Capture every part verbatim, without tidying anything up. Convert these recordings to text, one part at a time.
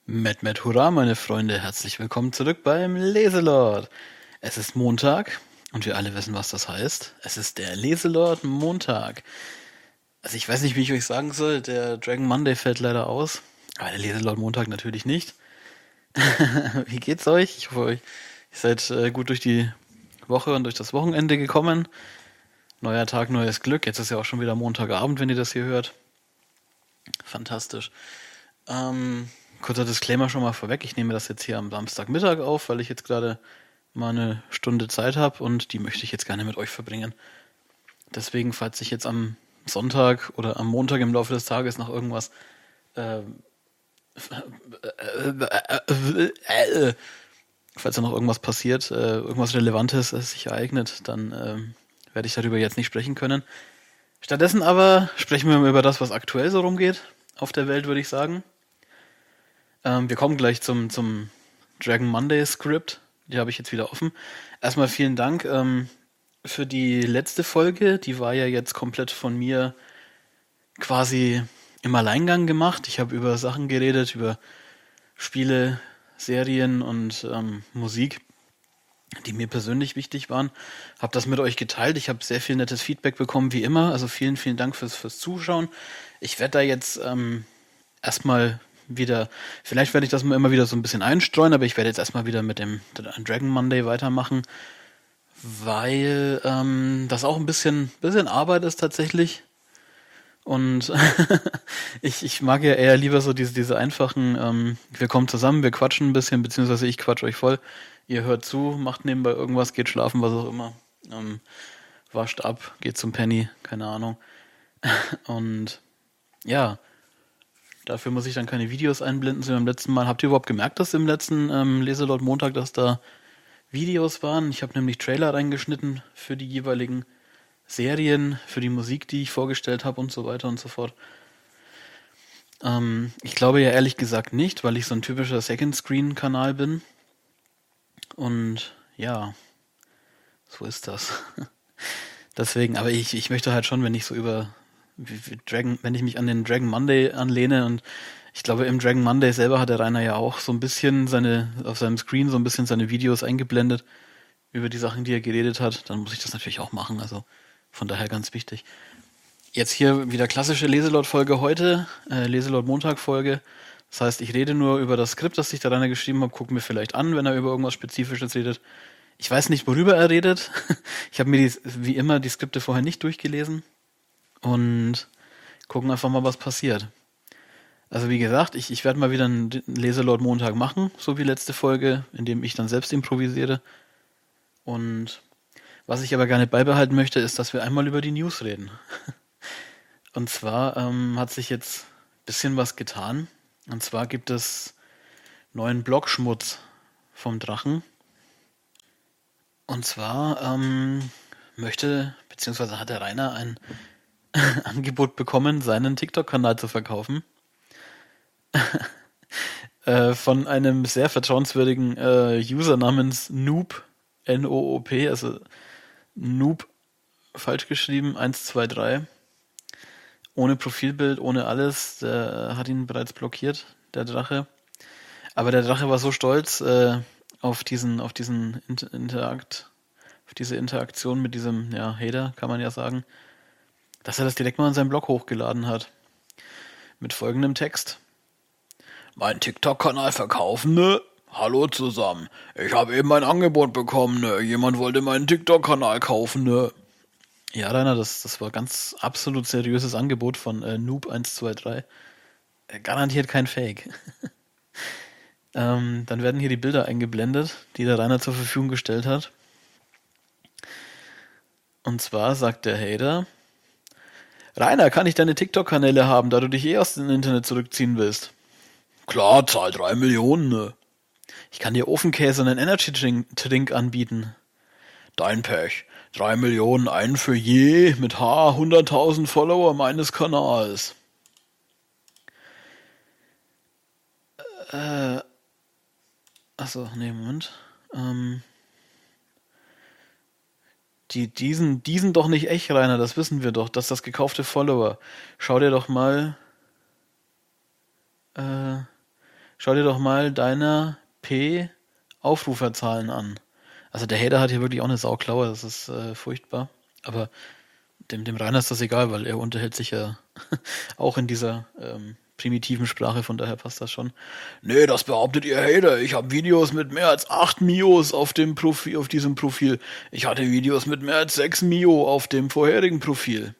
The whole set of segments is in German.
Met, met, hurra, meine Freunde. Herzlich willkommen zurück beim Leselord. Es ist Montag und wir alle wissen, was das heißt. Es ist der Leselord Montag. Also ich weiß nicht, wie ich euch sagen soll, der Dragon Monday fällt leider aus. Aber der Leselord Montag natürlich nicht. Wie geht's euch? Ich hoffe, euch, ihr seid äh, gut durch die Woche und durch das Wochenende gekommen. Neuer Tag, neues Glück. Jetzt ist ja auch schon wieder Montagabend, wenn ihr das hier hört. Fantastisch. Ähm, kurzer Disclaimer schon mal vorweg. Ich nehme das jetzt hier am Samstagmittag auf, weil ich jetzt gerade mal eine Stunde Zeit habe und die möchte ich jetzt gerne mit euch verbringen. Deswegen, falls ich jetzt am Sonntag oder am Montag im Laufe des Tages noch irgendwas äh, falls da noch irgendwas passiert, äh, irgendwas Relevantes äh, sich ereignet, dann äh, werde ich darüber jetzt nicht sprechen können. Stattdessen aber sprechen wir mal über das, was aktuell so rumgeht auf der Welt, würde ich sagen. Ähm, wir kommen gleich zum, zum Dragon Monday Script. Die habe ich jetzt wieder offen. Erstmal vielen Dank ähm, für die letzte Folge. Die war ja jetzt komplett von mir quasi im Alleingang gemacht. Ich habe über Sachen geredet, über Spiele, Serien und ähm, Musik, die mir persönlich wichtig waren. Habe das mit euch geteilt. Ich habe sehr viel nettes Feedback bekommen, wie immer. Also vielen, vielen Dank fürs, fürs Zuschauen. Ich werde da jetzt ähm, erstmal wieder, vielleicht werde ich das mal immer wieder so ein bisschen einstreuen, aber ich werde jetzt erstmal wieder mit dem Dragon Monday weitermachen, weil ähm, das auch ein bisschen, bisschen Arbeit ist tatsächlich. Und ich, ich mag ja eher lieber so diese, diese einfachen, ähm, wir kommen zusammen, wir quatschen ein bisschen, beziehungsweise ich quatsch euch voll. Ihr hört zu, macht nebenbei irgendwas, geht schlafen, was auch immer. Ähm, wascht ab, geht zum Penny, keine Ahnung. Und ja, dafür muss ich dann keine Videos einblenden, so wie beim letzten Mal. Habt ihr überhaupt gemerkt, dass im letzten ähm, Leselord Montag, dass da Videos waren? Ich habe nämlich Trailer reingeschnitten für die jeweiligen Serien, für die Musik, die ich vorgestellt habe und so weiter und so fort. Ähm, ich glaube ja ehrlich gesagt nicht, weil ich so ein typischer Second-Screen-Kanal bin. Und ja, so ist das. Deswegen, aber ich, ich möchte halt schon, wenn ich so über wie, wie Dragon, wenn ich mich an den Dragon Monday anlehne, und ich glaube im Dragon Monday selber hat der Rainer ja auch so ein bisschen seine, auf seinem Screen so ein bisschen seine Videos eingeblendet über die Sachen, die er geredet hat, dann muss ich das natürlich auch machen, also von daher ganz wichtig. Jetzt hier wieder klassische Leselord-Folge heute, äh, Leselord-Montag-Folge. Das heißt, ich rede nur über das Skript, das ich da Rainer geschrieben habe, gucke mir vielleicht an, wenn er über irgendwas Spezifisches redet. Ich weiß nicht, worüber er redet. Ich habe mir die, wie immer die Skripte vorher nicht durchgelesen und gucken einfach mal, was passiert. Also wie gesagt, ich, ich werde mal wieder einen Leselord Montag machen, so wie letzte Folge, in dem ich dann selbst improvisiere. Und was ich aber gerne beibehalten möchte, ist, dass wir einmal über die News reden. Und zwar ähm, hat sich jetzt ein bisschen was getan. Und zwar gibt es neuen Blockschmutz vom Drachen. Und zwar ähm, möchte, beziehungsweise hat der Rainer ein Angebot bekommen, seinen TikTok-Kanal zu verkaufen. äh, von einem sehr vertrauenswürdigen äh, User namens Noob, N O O P, also Noob, falsch geschrieben, eins zwei drei. Ohne Profilbild, ohne alles. Der hat ihn bereits blockiert, der Drache. Aber der Drache war so stolz äh, auf diesen, auf diesen Inter- Interakt, auf diese Interaktion mit diesem, ja, Hater, kann man ja sagen, dass er das direkt mal in seinen Blog hochgeladen hat. Mit folgendem Text. Mein TikTok-Kanal verkaufen, ne? Hallo zusammen. Ich habe eben ein Angebot bekommen, ne? Jemand wollte meinen TikTok-Kanal kaufen, ne? Ja, Rainer, das, das war ganz absolut seriöses Angebot von äh, Noob eins zwei drei. Äh, garantiert kein Fake. ähm, dann werden hier die Bilder eingeblendet, die der Rainer zur Verfügung gestellt hat. Und zwar sagt der Hater: Rainer, kann ich deine TikTok-Kanäle haben, da du dich eh aus dem Internet zurückziehen willst? Klar, zahl drei Millionen, ne? Ich kann dir Ofenkäse und einen Energy-Drink anbieten. Dein Pech. Drei Millionen, einen für je, mit H, hunderttausend Follower meines Kanals. Äh, achso, nee, Moment. Ähm, die, diesen, diesen doch nicht echt, Rainer, das wissen wir doch, das ist das gekaufte Follower. Schau dir doch mal, äh, schau dir doch mal deine P-Aufruferzahlen an. Also der Hater hat hier wirklich auch eine Sauklaue, das ist äh, furchtbar. Aber dem, dem Rainer ist das egal, weil er unterhält sich ja auch in dieser ähm, primitiven Sprache, von daher passt das schon. Nee, das behauptet ihr Hater. Ich habe Videos mit mehr als acht Mios auf dem Profil, auf diesem Profil. Ich hatte Videos mit mehr als sechs Mio auf dem vorherigen Profil.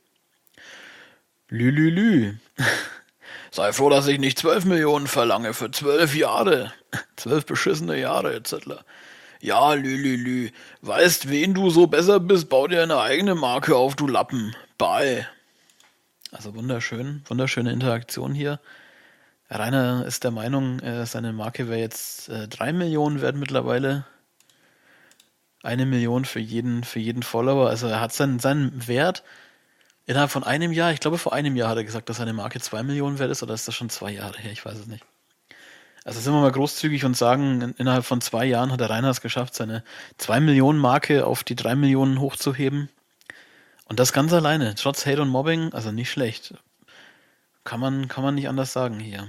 Lülülü. Sei froh, dass ich nicht zwölf Millionen verlange für zwölf Jahre. Zwölf beschissene Jahre, et cetera. Ja, lülülü. Weißt, wen du so besser bist, bau dir eine eigene Marke auf, du Lappen. Bye. Also wunderschön, wunderschöne Interaktion hier. Rainer ist der Meinung, äh, seine Marke wäre jetzt äh, drei Millionen wert mittlerweile. Eine Million für jeden, für jeden Follower. Also er hat seinen, seinen Wert innerhalb von einem Jahr, ich glaube vor einem Jahr hat er gesagt, dass seine Marke zwei Millionen wert ist, oder ist das schon zwei Jahre her? Ich weiß es nicht. Also sind wir mal großzügig und sagen, in, innerhalb von zwei Jahren hat der Rainer es geschafft, seine zwei Millionen Marke auf die drei Millionen hochzuheben. Und das ganz alleine, trotz Hate und Mobbing, also nicht schlecht. Kann man, kann man nicht anders sagen hier.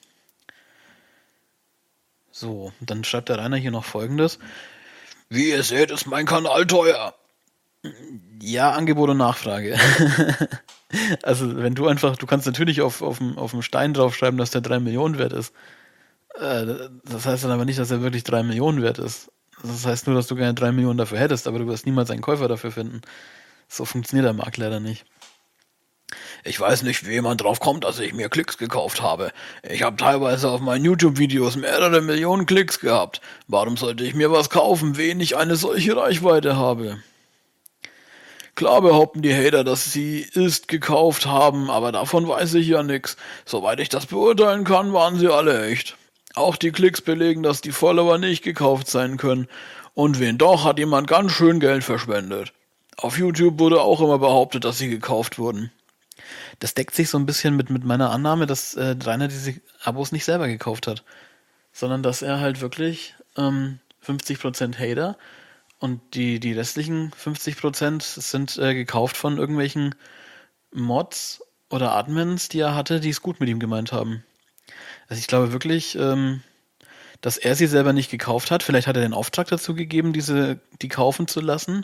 So, dann schreibt der Rainer hier noch Folgendes. Wie ihr seht, ist mein Kanal teuer. Ja, Angebot und Nachfrage. Also wenn du einfach, du kannst natürlich auf, auf, dem, auf dem Stein draufschreiben, dass der drei Millionen wert ist. Äh, das heißt dann aber nicht, dass er wirklich drei Millionen wert ist. Das heißt nur, dass du gerne drei Millionen dafür hättest, aber du wirst niemals einen Käufer dafür finden. So funktioniert der Markt leider nicht. Ich weiß nicht, wie jemand drauf kommt, dass ich mir Klicks gekauft habe. Ich habe teilweise auf meinen YouTube-Videos mehrere Millionen Klicks gehabt. Warum sollte ich mir was kaufen, wen ich eine solche Reichweite habe? Klar behaupten die Hater, dass sie ist gekauft haben, aber davon weiß ich ja nix. Soweit ich das beurteilen kann, waren sie alle echt. Auch die Klicks belegen, dass die Follower nicht gekauft sein können. Und wen doch, hat jemand ganz schön Geld verschwendet. Auf YouTube wurde auch immer behauptet, dass sie gekauft wurden. Das deckt sich so ein bisschen mit, mit meiner Annahme, dass äh, Rainer diese Abos nicht selber gekauft hat, sondern dass er halt wirklich ähm, fünfzig Prozent Hater und die, die restlichen fünfzig Prozent sind äh, gekauft von irgendwelchen Mods oder Admins, die er hatte, die es gut mit ihm gemeint haben. Also ich glaube wirklich, ähm, dass er sie selber nicht gekauft hat. Vielleicht hat er den Auftrag dazu gegeben, diese, die kaufen zu lassen.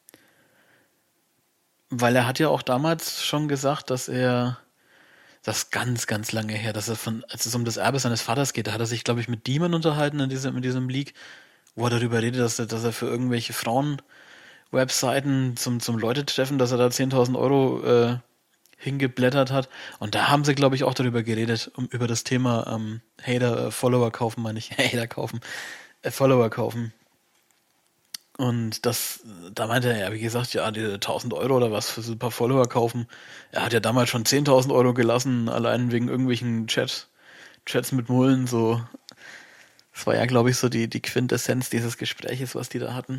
Weil er hat ja auch damals schon gesagt, dass er, das ist ganz, ganz lange her, dass er von, als es um das Erbe seines Vaters geht, da hat er sich, glaube ich, mit Demon unterhalten in diesem, in diesem Leak, wo er darüber redet, dass er, dass er für irgendwelche Frauen-Webseiten zum, zum Leute-Treffen, dass er da zehntausend Euro äh, hingeblättert hat. Und da haben sie, glaube ich, auch darüber geredet, um über das Thema ähm, Hater, äh, Follower kaufen, meine ich, Hater kaufen, äh, Follower kaufen. Und das, da meinte er ja, wie gesagt, ja, die tausend Euro oder was für so ein paar Follower kaufen. Er hat ja damals schon zehntausend Euro gelassen, allein wegen irgendwelchen Chat, Chats mit Mullen, so. Das war ja, glaube ich, so die, die Quintessenz dieses Gespräches, was die da hatten.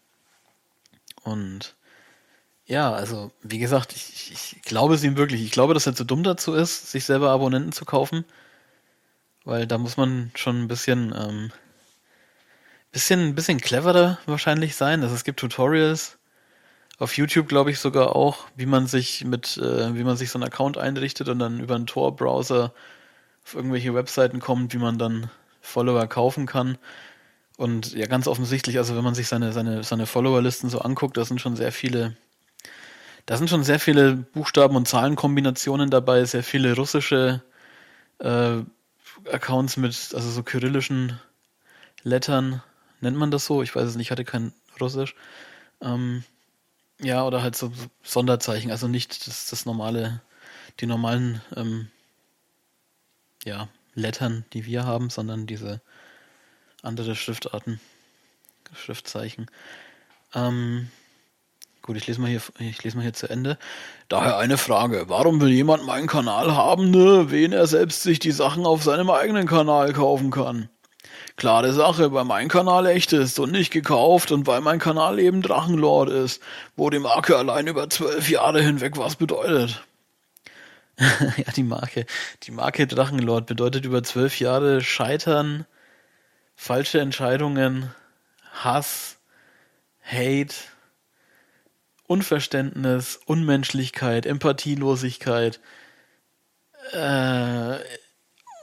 Und ja, also, wie gesagt, ich, ich glaube es ihm wirklich. Ich glaube, dass er zu dumm dazu ist, sich selber Abonnenten zu kaufen. Weil da muss man schon ein bisschen, ähm, bisschen, bisschen cleverer wahrscheinlich sein. Also es gibt Tutorials auf YouTube, glaube ich, sogar auch, wie man sich mit, äh, wie man sich so einen Account einrichtet und dann über einen Tor-Browser auf irgendwelche Webseiten kommt, wie man dann Follower kaufen kann. Und ja, ganz offensichtlich, also wenn man sich seine, seine, seine Followerlisten so anguckt, da sind schon sehr viele, da sind schon sehr viele Buchstaben- und Zahlenkombinationen dabei, sehr viele russische äh, Accounts mit, also so kyrillischen Lettern. Nennt man das so? Ich weiß es nicht, ich hatte kein Russisch. Ähm, ja, oder halt so Sonderzeichen, also nicht das, das normale, die normalen ähm, ja, Lettern, die wir haben, sondern diese andere Schriftarten, Schriftzeichen. Ähm, gut, ich lese mal hier, ich lese mal hier zu Ende. Daher eine Frage: Warum will jemand meinen Kanal haben, ne, wen er selbst sich die Sachen auf seinem eigenen Kanal kaufen kann? Klare Sache, weil mein Kanal echt ist und nicht gekauft und weil mein Kanal eben Drachenlord ist, wo die Marke allein über zwölf Jahre hinweg was bedeutet. Ja, die Marke. Die Marke Drachenlord bedeutet über zwölf Jahre Scheitern, falsche Entscheidungen, Hass, Hate, Unverständnis, Unmenschlichkeit, Empathielosigkeit, äh,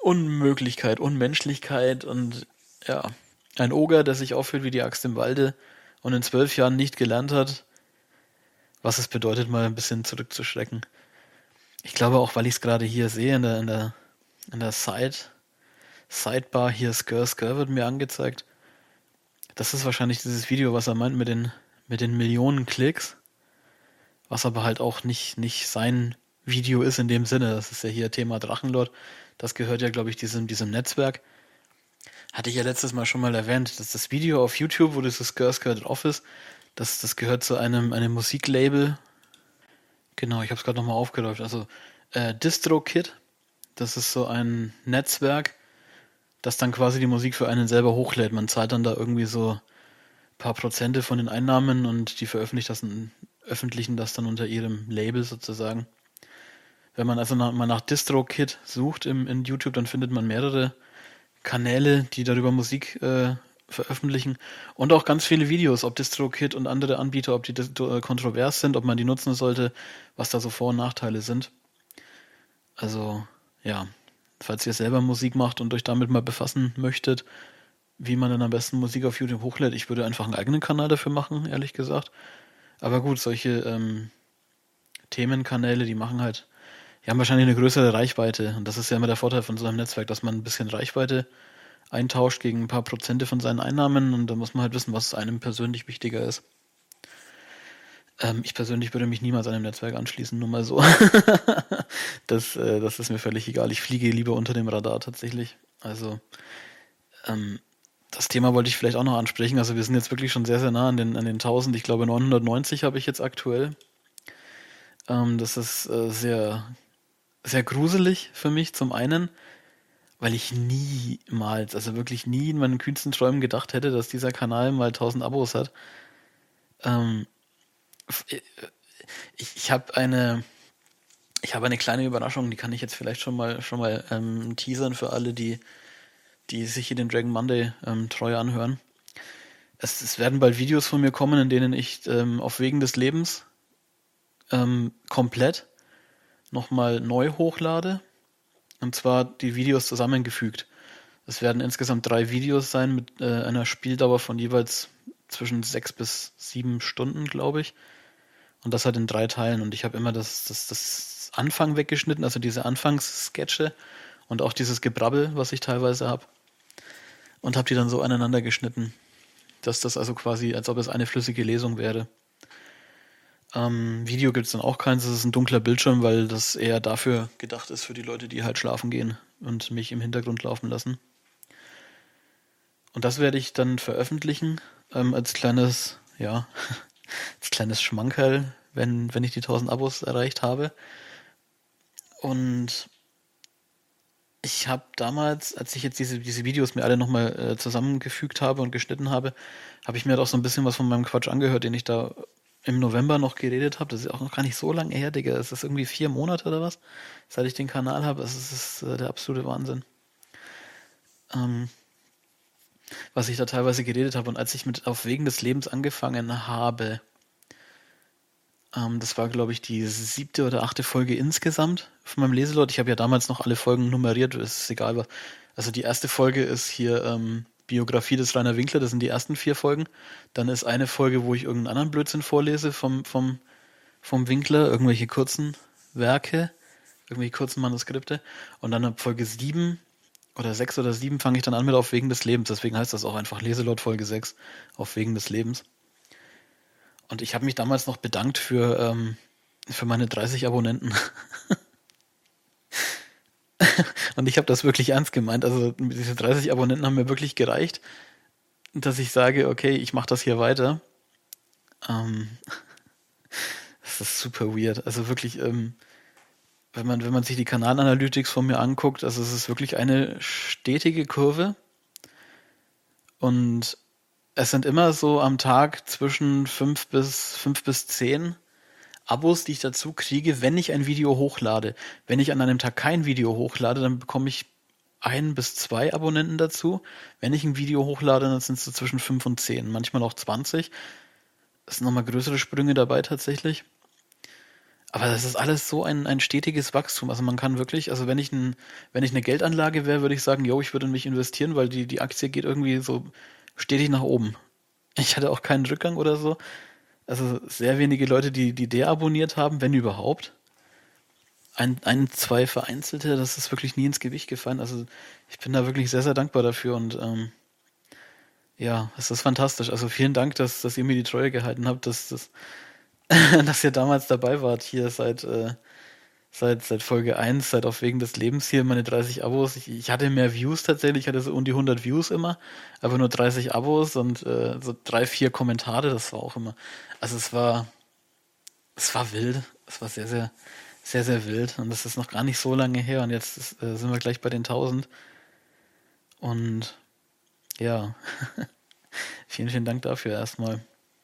Unmöglichkeit, Unmenschlichkeit und ja, ein Oger, der sich aufführt wie die Axt im Walde und in zwölf Jahren nicht gelernt hat, was es bedeutet, mal ein bisschen zurückzuschrecken. Ich glaube auch, weil ich es gerade hier sehe, in der, in der, in der Side, Sidebar hier, Skr Skr wird mir angezeigt. Das ist wahrscheinlich dieses Video, was er meint mit den, mit den Millionen Klicks, was aber halt auch nicht, nicht sein Video ist in dem Sinne. Das ist ja hier Thema Drachenlord. Das gehört ja, glaube ich, diesem, diesem Netzwerk. Hatte ich ja letztes Mal schon mal erwähnt, dass das Video auf YouTube, wo dieses Skr Skr drauf ist, das, das gehört zu einem, einem Musiklabel. Genau, ich habe es gerade nochmal aufgeläuft. Also äh, DistroKid, das ist so ein Netzwerk, das dann quasi die Musik für einen selber hochlädt. Man zahlt dann da irgendwie so ein paar Prozente von den Einnahmen und die veröffentlichen das, öffentlichen das dann unter ihrem Label sozusagen. Wenn man also nach, mal nach DistroKid sucht im, in YouTube, dann findet man mehrere Kanäle, die darüber Musik äh, veröffentlichen und auch ganz viele Videos, ob DistroKid und andere Anbieter, ob die äh, kontrovers sind, ob man die nutzen sollte, was da so Vor- und Nachteile sind. Also, ja, falls ihr selber Musik macht und euch damit mal befassen möchtet, wie man dann am besten Musik auf YouTube hochlädt, ich würde einfach einen eigenen Kanal dafür machen, ehrlich gesagt. Aber gut, solche ähm, Themenkanäle, die machen halt, die haben wahrscheinlich eine größere Reichweite und das ist ja immer der Vorteil von so einem Netzwerk, dass man ein bisschen Reichweite eintauscht gegen ein paar Prozente von seinen Einnahmen und da muss man halt wissen, was einem persönlich wichtiger ist. Ähm, ich persönlich würde mich niemals einem Netzwerk anschließen, nur mal so. das, äh, das ist mir völlig egal. Ich fliege lieber unter dem Radar tatsächlich. Also ähm, das Thema wollte ich vielleicht auch noch ansprechen. Also wir sind jetzt wirklich schon sehr, sehr nah an den, an den tausend. Ich glaube neunhundertneunzig habe ich jetzt aktuell. Ähm, das ist äh, sehr, sehr gruselig für mich zum einen, weil ich niemals, also wirklich nie in meinen kühnsten Träumen gedacht hätte, dass dieser Kanal mal tausend Abos hat. Ähm, ich ich habe eine, ich habe eine kleine Überraschung, die kann ich jetzt vielleicht schon mal schon mal ähm, teasern für alle, die, die sich hier den Dragon Monday ähm, treu anhören. Es, es werden bald Videos von mir kommen, in denen ich ähm, auf Wegen des Lebens ähm, komplett nochmal neu hochlade. Und zwar die Videos zusammengefügt. Es werden insgesamt drei Videos sein mit äh, einer Spieldauer von jeweils zwischen sechs bis sieben Stunden, glaube ich. Und das halt in drei Teilen. Und ich habe immer das, das, das Anfang weggeschnitten, also diese Anfangssketche und auch dieses Gebrabbel, was ich teilweise habe. Und habe die dann so aneinander geschnitten. Dass das also quasi, als ob es eine flüssige Lesung wäre. Ähm, Video gibt es dann auch keins, das ist ein dunkler Bildschirm, weil das eher dafür gedacht ist, für die Leute, die halt schlafen gehen und mich im Hintergrund laufen lassen. Und das werde ich dann veröffentlichen, ähm, als kleines, ja, als kleines Schmankerl, wenn, wenn ich die tausend Abos erreicht habe. Und ich habe damals, als ich jetzt diese, diese Videos mir alle nochmal äh, zusammengefügt habe und geschnitten habe, habe ich mir halt auch so ein bisschen was von meinem Quatsch angehört, den ich da im November noch geredet habe. Das ist auch noch gar nicht so lange her, Digga. Es ist irgendwie vier Monate oder was, seit ich den Kanal habe. Das ist, das ist äh, der absolute Wahnsinn. Ähm, was ich da teilweise geredet habe. Und als ich mit Auf Wegen des Lebens angefangen habe, ähm, das war, glaube ich, die siebte oder achte Folge insgesamt von meinem Leselord. Ich habe ja damals noch alle Folgen nummeriert, ist egal was. Also die erste Folge ist hier ähm, Biografie des Rainer Winkler, das sind die ersten vier Folgen. Dann ist eine Folge, wo ich irgendeinen anderen Blödsinn vorlese vom, vom, vom Winkler, irgendwelche kurzen Werke, irgendwelche kurzen Manuskripte. Und dann ab Folge sieben oder sechs oder sieben fange ich dann an mit Auf Wegen des Lebens. Deswegen heißt das auch einfach Leselord Folge sechs, Auf Wegen des Lebens. Und ich habe mich damals noch bedankt für, ähm, für meine dreißig Abonnenten. Und ich habe das wirklich ernst gemeint. Also diese dreißig Abonnenten haben mir wirklich gereicht, dass ich sage, okay, ich mache das hier weiter. Ähm, das ist super weird. Also wirklich, ähm, wenn man, wenn man sich die Kanalanalytics von mir anguckt, also es ist wirklich eine stetige Kurve. Und es sind immer so am Tag zwischen fünf bis fünf bis zehn Abos, die ich dazu kriege, wenn ich ein Video hochlade. Wenn ich an einem Tag kein Video hochlade, dann bekomme ich ein bis zwei Abonnenten dazu. Wenn ich ein Video hochlade, dann sind es so zwischen fünf und zehn, manchmal auch zwanzig. Es sind nochmal größere Sprünge dabei tatsächlich. Aber das ist alles so ein, ein stetiges Wachstum. Also man kann wirklich, also wenn ich ein, wenn ich eine Geldanlage wäre, würde ich sagen, yo, ich würde in mich investieren, weil die, die Aktie geht irgendwie so stetig nach oben. Ich hatte auch keinen Rückgang oder so. Also sehr wenige Leute, die, die deabonniert haben, wenn überhaupt. Ein, ein, zwei vereinzelte, das ist wirklich nie ins Gewicht gefallen. Also ich bin da wirklich sehr, sehr dankbar dafür und ähm, ja, es ist fantastisch. Also vielen Dank, dass, dass ihr mir die Treue gehalten habt, dass, dass, dass ihr damals dabei wart hier seit, äh, seit, seit Folge eins, seit auf Wegen des Lebens hier meine dreißig Abos. Ich, ich hatte mehr Views tatsächlich, ich hatte so um die hundert Views immer, aber nur dreißig Abos und äh, so drei, vier Kommentare, das war auch immer. Also es war, es war wild. Es war sehr, sehr, sehr, sehr wild und das ist noch gar nicht so lange her und jetzt ist, äh, sind wir gleich bei den tausend und ja, vielen, vielen Dank dafür erstmal.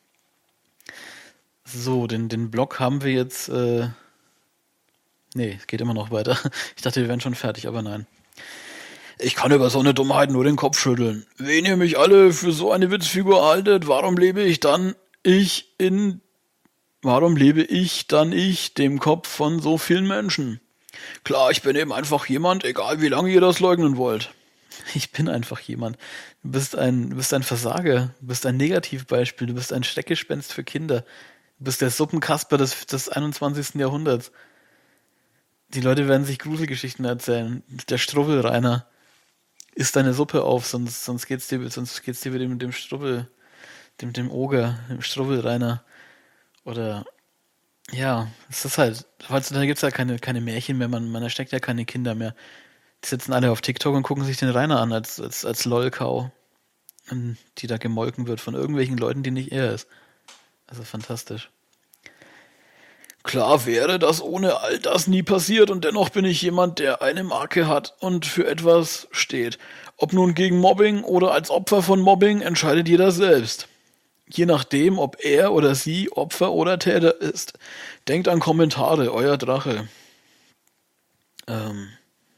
So, den, den Blog haben wir jetzt. Äh, nee, es geht immer noch weiter. Ich dachte, wir wären schon fertig, aber nein. Ich kann über so eine Dummheit nur den Kopf schütteln. Wenn ihr mich alle für so eine Witzfigur haltet, warum lebe ich dann ich in. Warum lebe ich dann ich dem Kopf von so vielen Menschen? Klar, ich bin eben einfach jemand, egal wie lange ihr das leugnen wollt. Ich bin einfach jemand. Du bist ein, du bist ein Versager, du bist ein Negativbeispiel, du bist ein Schreckgespenst für Kinder. Du bist der Suppenkasper des, des einundzwanzigsten. Jahrhunderts. Die Leute werden sich Gruselgeschichten erzählen. Der Strubbelreiner isst deine Suppe auf, sonst, sonst geht's dir, sonst geht's dir mit dem, dem Strubbel, dem, dem Oger, dem Strubbelreiner. Oder, ja, es ist halt, heutzutage gibt's ja keine, keine Märchen mehr, man, man ersteckt ja keine Kinder mehr. Die sitzen alle auf TikTok und gucken sich den Rainer an als, als, als Lolkau, die da gemolken wird von irgendwelchen Leuten, die nicht er ist. Also fantastisch. Klar wäre, dass ohne all das nie passiert und dennoch bin ich jemand, der eine Marke hat und für etwas steht. Ob nun gegen Mobbing oder als Opfer von Mobbing, entscheidet jeder selbst. Je nachdem, ob er oder sie Opfer oder Täter ist. Denkt an Kommentare, euer Drache. Ähm,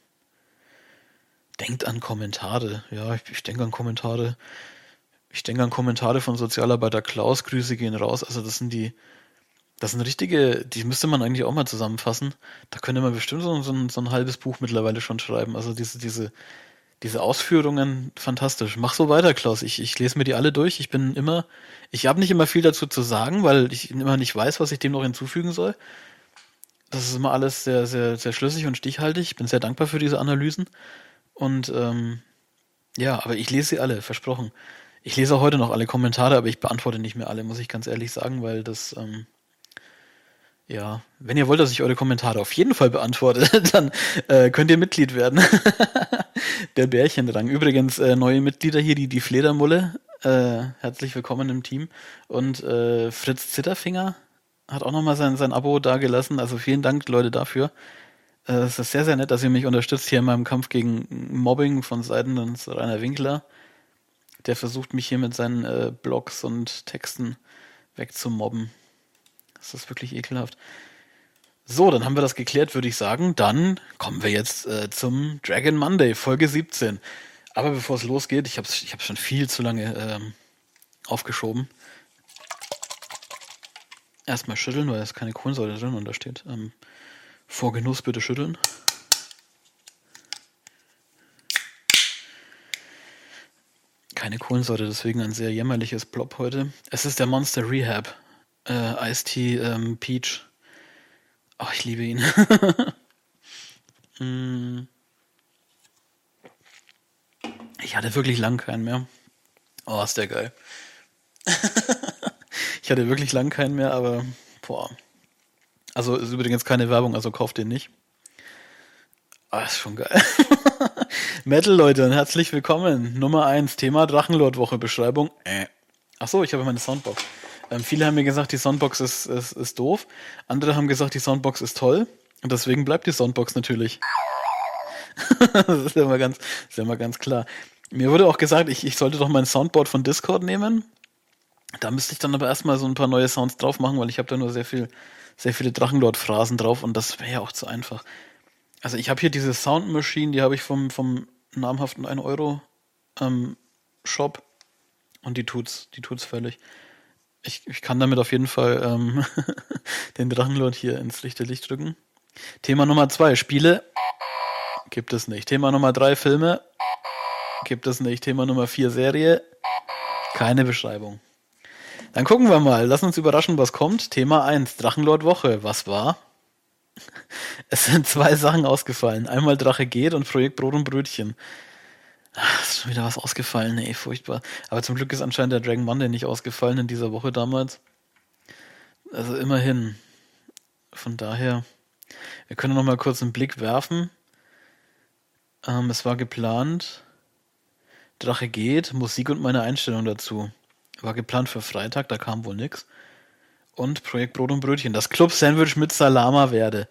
denkt an Kommentare. Ja, ich, ich denke an Kommentare. Ich denke an Kommentare von Sozialarbeiter Klaus. Grüße gehen raus. Also das sind die, das sind richtige, die müsste man eigentlich auch mal zusammenfassen. Da könnte man bestimmt so, so, ein, so ein halbes Buch mittlerweile schon schreiben. Also diese, diese, diese Ausführungen, fantastisch. Mach so weiter, Klaus. Ich, ich lese mir die alle durch. Ich bin immer, ich habe nicht immer viel dazu zu sagen, weil ich immer nicht weiß, was ich dem noch hinzufügen soll. Das ist immer alles sehr, sehr, sehr schlüssig und stichhaltig. Ich bin sehr dankbar für diese Analysen. Und ähm, ja, aber ich lese sie alle, versprochen. Ich lese auch heute noch alle Kommentare, aber ich beantworte nicht mehr alle, muss ich ganz ehrlich sagen, weil das, ähm, ja, wenn ihr wollt, dass ich eure Kommentare auf jeden Fall beantworte, dann äh, könnt ihr Mitglied werden. Der Bärchenrang. Übrigens, äh, neue Mitglieder hier, die, die Fledermulle. Äh, herzlich willkommen im Team. Und äh, Fritz Zitterfinger hat auch nochmal sein, sein Abo dagelassen. Also vielen Dank, Leute, dafür. Äh, es ist sehr, sehr nett, dass ihr mich unterstützt hier in meinem Kampf gegen Mobbing von Seiten des Rainer Winkler. Der versucht mich hier mit seinen äh, Blogs und Texten wegzumobben. Das ist wirklich ekelhaft. So, dann haben wir das geklärt, würde ich sagen. Dann kommen wir jetzt äh, zum Dragon Monday, Folge siebzehn. Aber bevor es losgeht, ich habe ich hab schon viel zu lange ähm, aufgeschoben. Erstmal schütteln, weil da ist keine Kohlensäure drin und da steht ähm, vor Genuss bitte schütteln. Keine Kohlensäure, deswegen ein sehr jämmerliches Plop heute. Es ist der Monster Rehab. Äh, Iced Tea ähm, Peach. Oh, ich liebe ihn. mm. Ich hatte wirklich lang keinen mehr. Oh, ist der geil. Ich hatte wirklich lang keinen mehr, aber boah. Also ist übrigens keine Werbung, also kauft den nicht. Ah, ist schon geil. Metal, Leute, herzlich willkommen. Nummer eins, Thema Drachenlord-Woche, Beschreibung. Äh. Achso, ich habe meine Soundbox. Ähm, viele haben mir gesagt, die Soundbox ist, ist, ist doof. Andere haben gesagt, die Soundbox ist toll. Und deswegen bleibt die Soundbox natürlich. Das ist ja mal ganz, ist ja mal ganz klar. Mir wurde auch gesagt, ich, ich sollte doch mein Soundboard von Discord nehmen. Da müsste ich dann aber erstmal so ein paar neue Sounds drauf machen, weil ich habe da nur sehr viel, sehr viele Drachenlord-Phrasen drauf und das wäre ja auch zu einfach. Also ich habe hier diese Sound Machine, die habe ich vom, vom namhaften ein Euro ähm, Shop und die tut's, die tut's völlig. Ich, ich kann damit auf jeden Fall ähm, den Drachenlord hier ins lichte Licht drücken. Thema Nummer zwei, Spiele. Gibt es nicht. Thema Nummer drei, Filme. Gibt es nicht. Thema Nummer vier, Serie. Keine Beschreibung. Dann gucken wir mal. Lass uns überraschen, was kommt. Thema eins, Drachenlord Woche. Was war? Es sind zwei Sachen ausgefallen. Einmal Drache geht und Projekt Brot und Brötchen. Ach, ist schon wieder was ausgefallen, ey, furchtbar. Aber zum Glück ist anscheinend der Dragon Monday nicht ausgefallen in dieser Woche damals. Also immerhin. Von daher, wir können noch mal kurz einen Blick werfen. Ähm, es war geplant, Drache geht, Musik und meine Einstellung dazu. War geplant für Freitag, da kam wohl nix. Und Projekt Brot und Brötchen, das Club-Sandwich mit Salama werde.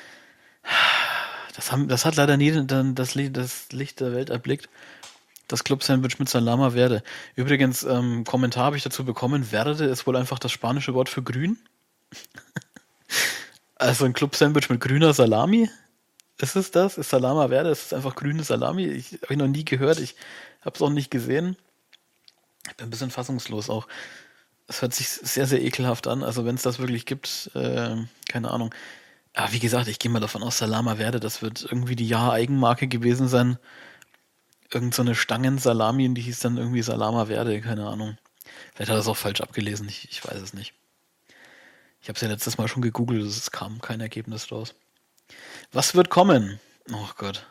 Das, haben, das hat leider nie dann das, das Licht der Welt erblickt. Das Club-Sandwich mit Salama werde. Übrigens, ähm, Kommentar habe ich dazu bekommen, werde ist wohl einfach das spanische Wort für grün. Also ein Club-Sandwich mit grüner Salami. Ist es das? Ist Salama Verde? Ist es einfach grüne Salami? Ich habe ich noch nie gehört. Ich habe es auch nicht gesehen. Ich bin ein bisschen fassungslos auch. Es hört sich sehr, sehr ekelhaft an. Also wenn es das wirklich gibt, äh, keine Ahnung. Aber wie gesagt, ich gehe mal davon aus, Salama Verde, das wird irgendwie die Jahr-Eigenmarke gewesen sein. Irgend so eine Stangen-Salami, die hieß dann irgendwie Salama Verde, keine Ahnung. Vielleicht hat er es auch falsch abgelesen, ich, ich weiß es nicht. Ich habe es ja letztes Mal schon gegoogelt, es kam kein Ergebnis raus. Was wird kommen? Oh Gott.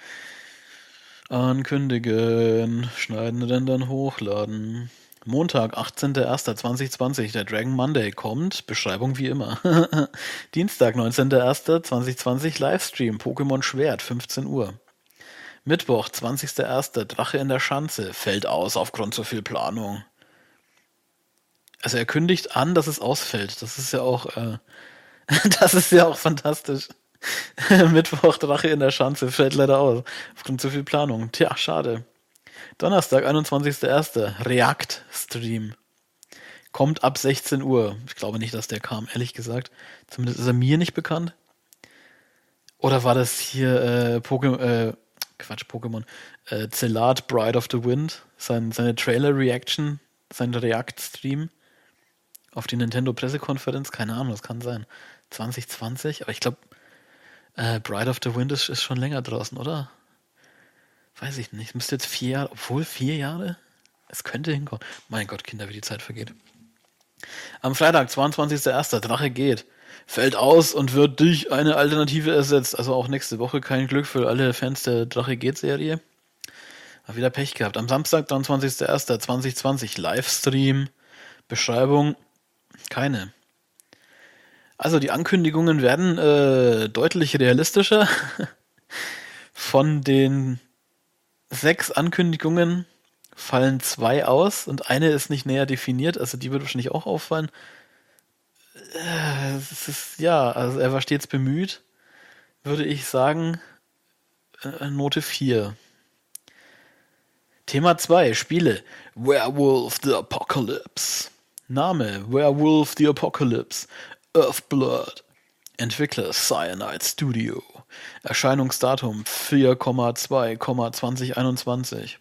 Ankündigen, schneiden, rendern, hochladen. Montag, achtzehnter erster zweitausendzwanzig, der Dragon Monday kommt. Beschreibung wie immer. Dienstag, neunzehnter erster zweitausendzwanzig, Livestream, Pokémon Schwert, fünfzehn Uhr. Mittwoch, zwanzigster erster Drache in der Schanze, fällt aus aufgrund zu viel Planung. Also er kündigt an, dass es ausfällt. Das ist ja auch, äh, das ist ja auch fantastisch. Mittwoch, Drache in der Schanze, fällt leider aus. Aufgrund zu viel Planung. Tja, schade. Donnerstag, einundzwanzigster erster React-Stream. Kommt ab sechzehn Uhr. Ich glaube nicht, dass der kam, ehrlich gesagt. Zumindest ist er mir nicht bekannt. Oder war das hier äh, Pokémon, äh, Quatsch, Pokémon, äh, Zelat, Bride of the Wind, sein, seine Trailer-Reaction, sein React-Stream auf die Nintendo-Pressekonferenz? Keine Ahnung, das kann sein. zwanzig zwanzig, aber ich glaube, äh, Bride of the Wind ist, ist schon länger draußen, oder? Weiß ich nicht. Es müsste jetzt vier Jahre, obwohl vier Jahre? Es könnte hinkommen. Mein Gott, Kinder, wie die Zeit vergeht. Am Freitag, zweiundzwanzigster erster Drache geht. Fällt aus und wird durch eine Alternative ersetzt. Also auch nächste Woche kein Glück für alle Fans der Drache geht Serie. Hab wieder Pech gehabt. Am Samstag, dreiundzwanzigster erster zweitausendzwanzig Livestream. Beschreibung keine. Also die Ankündigungen werden äh, deutlich realistischer. Von den sechs Ankündigungen fallen zwei aus und eine ist nicht näher definiert, also die wird wahrscheinlich auch auffallen. Äh, es ist, ja, also er war stets bemüht, würde ich sagen, äh, Note vier. Thema zwei, Spiele. Werewolf the Apocalypse. Name, Werewolf the Apocalypse. Earthblood. Entwickler, Cyanide Studio. Erscheinungsdatum vier Komma zwei Komma zwanzig einundzwanzig.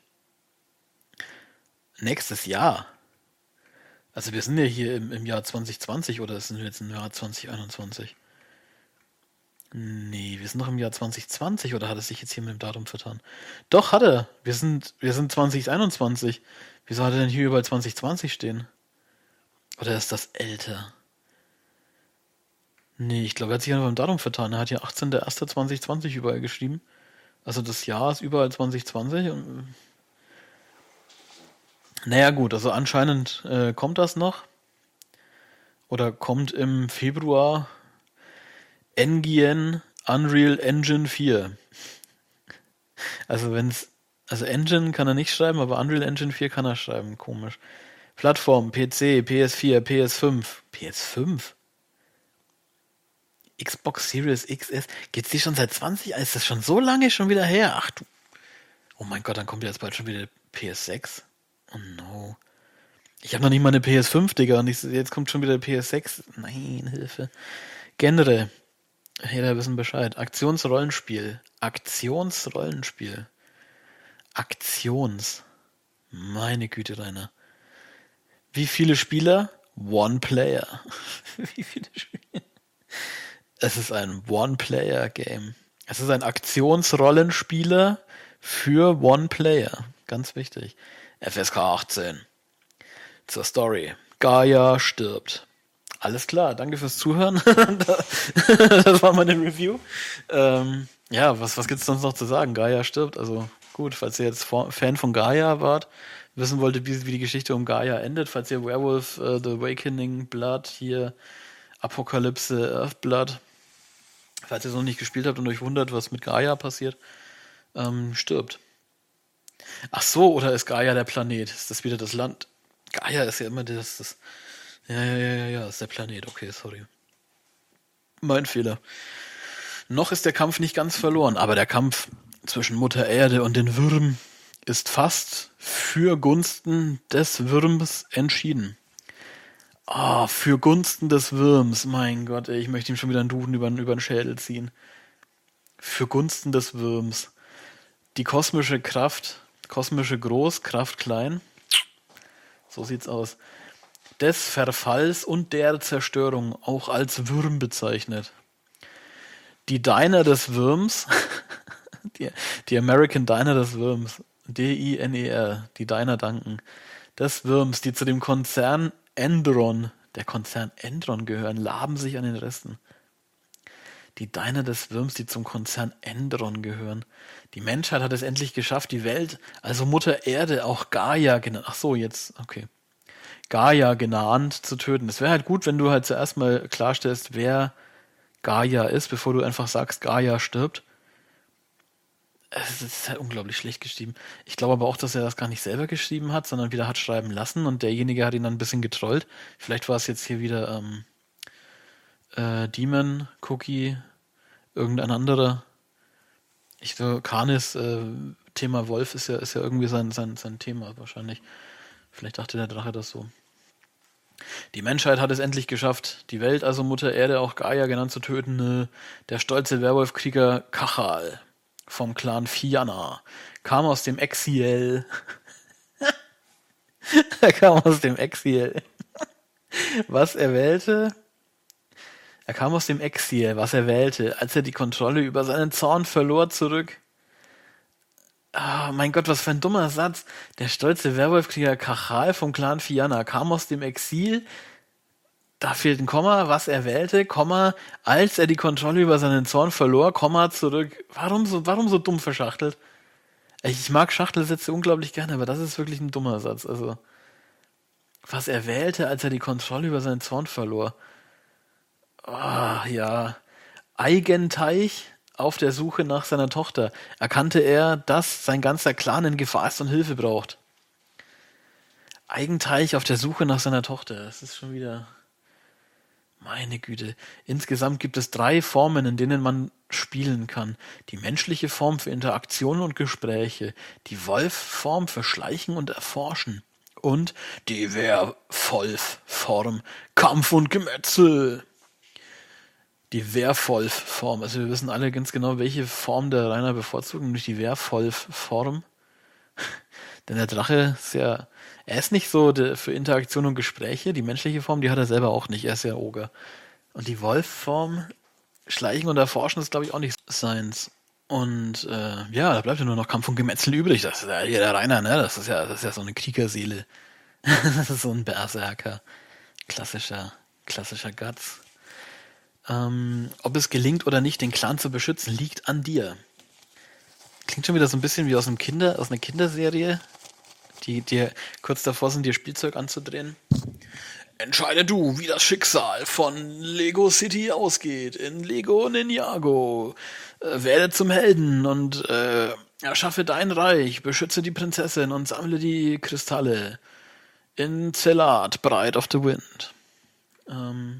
Nächstes Jahr. Also wir sind ja hier im, im Jahr zwanzig zwanzig oder sind wir jetzt im Jahr zwanzig einundzwanzig? Nee, wir sind noch im Jahr zwanzig zwanzig oder hat es sich jetzt hier mit dem Datum vertan? Doch, hat er. Wir sind, wir sind zwanzig einundzwanzig. Wieso hat er denn hier überall zwanzig zwanzig stehen? Oder ist das älter? Nee, ich glaube, er hat sich einfach im Datum vertan. Er hat hier achtzehnter erster zweitausendzwanzig überall geschrieben. Also das Jahr ist überall zwanzig zwanzig. Und naja gut, also anscheinend äh, kommt das noch. Oder kommt im Februar N G N Unreal Engine vier. Also wenn's, also Engine kann er nicht schreiben, aber Unreal Engine vier kann er schreiben. Komisch. Plattform, P C, P S vier, P S fünf. P S fünf? Xbox Series X S. Geht's die schon seit zwanzig? Ist das schon so lange schon wieder her? Ach du. Oh mein Gott, dann kommt jetzt bald schon wieder P S sechs. Oh no. Ich habe noch nicht mal eine P S fünf, Digga. Und ich, jetzt kommt schon wieder P S sechs. Nein, Hilfe. Genre. Jeder wissen Bescheid. Aktionsrollenspiel. Aktionsrollenspiel. Aktions. Meine Güte, Rainer. Wie viele Spieler One Player. Wie viele Spiele? Es ist ein One-Player-Game. Es ist ein Aktionsrollenspieler für One Player. Ganz wichtig. F S K achtzehn. Zur Story. Gaia stirbt. Alles klar, danke fürs Zuhören. Das war meine Review. Ähm, ja, was, was gibt's sonst noch zu sagen? Gaia stirbt. Also gut, falls ihr jetzt Fan von Gaia wart, wissen wolltet, wie, wie die Geschichte um Gaia endet, falls ihr Werewolf, uh, The Awakening, Blood, hier Apokalypse, Earthblood, falls ihr es noch nicht gespielt habt und euch wundert, was mit Gaia passiert, ähm, stirbt. Ach so, oder ist Gaia der Planet? Ist das wieder das Land? Gaia ist ja immer das, das ja, ja, ja, ja, ja, ist der Planet. Okay, sorry. Mein Fehler. Noch ist der Kampf nicht ganz verloren, aber der Kampf zwischen Mutter Erde und den Würmen ist fast für Gunsten des Würms entschieden. Ah, oh, für Gunsten des Würms. Mein Gott, ey, ich möchte ihm schon wieder einen Duden über, über den Schädel ziehen. Für Gunsten des Würms. Die kosmische Kraft, kosmische Groß, Kraft klein. So sieht's aus. Des Verfalls und der Zerstörung, auch als Würm bezeichnet. Die Diner des Würms, die, die American Diner des Würms, D I N E R, die Diner danken, des Würms, die zu dem Konzern Endron, der Konzern Endron gehören, laben sich an den Resten. Die Diner des Würms, die zum Konzern Endron gehören. Die Menschheit hat es endlich geschafft, die Welt, also Mutter Erde, auch Gaia genannt, ach so, jetzt, okay. Gaia genannt zu töten. Es wäre halt gut, wenn du halt zuerst mal klarstellst, wer Gaia ist, bevor du einfach sagst, Gaia stirbt. Es ist halt unglaublich schlecht geschrieben. Ich glaube aber auch, dass er das gar nicht selber geschrieben hat, sondern wieder hat schreiben lassen und derjenige hat ihn dann ein bisschen getrollt. Vielleicht war es jetzt hier wieder ähm, äh, Demon, Cookie, irgendein anderer. Ich so, Kanis äh, Thema Wolf ist ja, ist ja irgendwie sein, sein, sein Thema wahrscheinlich. Vielleicht dachte der Drache das so. Die Menschheit hat es endlich geschafft, die Welt, also Mutter Erde, auch Gaia genannt, zu töten. Der stolze Werwolfkrieger Kachal vom Clan Fianna kam aus dem Exil. er kam aus dem Exil. Was er wählte? Er kam aus dem Exil, was er wählte, als er die Kontrolle über seinen Zorn verlor, zurück. Ah, mein Gott, was für ein dummer Satz. Der stolze Werwolfkrieger Kachal vom Clan Fianna kam aus dem Exil, da fehlt ein Komma, was er wählte, Komma, als er die Kontrolle über seinen Zorn verlor, Komma, zurück. Warum so, warum so dumm verschachtelt? Ich mag Schachtelsätze unglaublich gerne, aber das ist wirklich ein dummer Satz. Also, was er wählte, als er die Kontrolle über seinen Zorn verlor. Ah, ja. Eigenteich auf der Suche nach seiner Tochter erkannte er, dass sein ganzer Clan in Gefahr ist und Hilfe braucht. Eigenteich auf der Suche nach seiner Tochter. Das ist schon wieder... Meine Güte. Insgesamt gibt es drei Formen, in denen man spielen kann. Die menschliche Form für Interaktion und Gespräche, die Wolf-Form für Schleichen und Erforschen und die Werwolf-Form Kampf und Gemetzel. Die Werwolf-Form. Also wir wissen alle ganz genau, welche Form der Rainer bevorzugt, nämlich die Werwolf-Form. Denn der Drache ist ja, er ist nicht so de, für Interaktion und Gespräche. Die menschliche Form, die hat er selber auch nicht. Er ist ja Oger. Und die Wolf-Form, Schleichen und Erforschen, ist glaube ich auch nicht seins. Und äh, ja, da bleibt ja nur noch Kampf und Gemetzel übrig. Das ist ja hier der Rainer, ne? Das ist ja, das ist ja so eine Kriegerseele. Das ist so ein Berserker. Klassischer, klassischer Guts. Ähm, ob es gelingt oder nicht, den Clan zu beschützen, liegt an dir. Klingt schon wieder so ein bisschen wie aus einem Kinder, aus einer Kinderserie, die dir kurz davor sind, dir Spielzeug anzudrehen. Entscheide du, wie das Schicksal von Lego City ausgeht in Lego Ninjago. Äh, werde zum Helden und äh, erschaffe dein Reich, beschütze die Prinzessin und sammle die Kristalle in Zellat, Bride of the Wind. Ähm...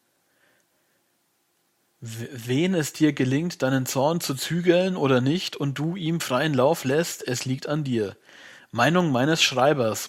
Wen es dir gelingt, deinen Zorn zu zügeln oder nicht und du ihm freien Lauf lässt, es liegt an dir. Meinung meines Schreibers.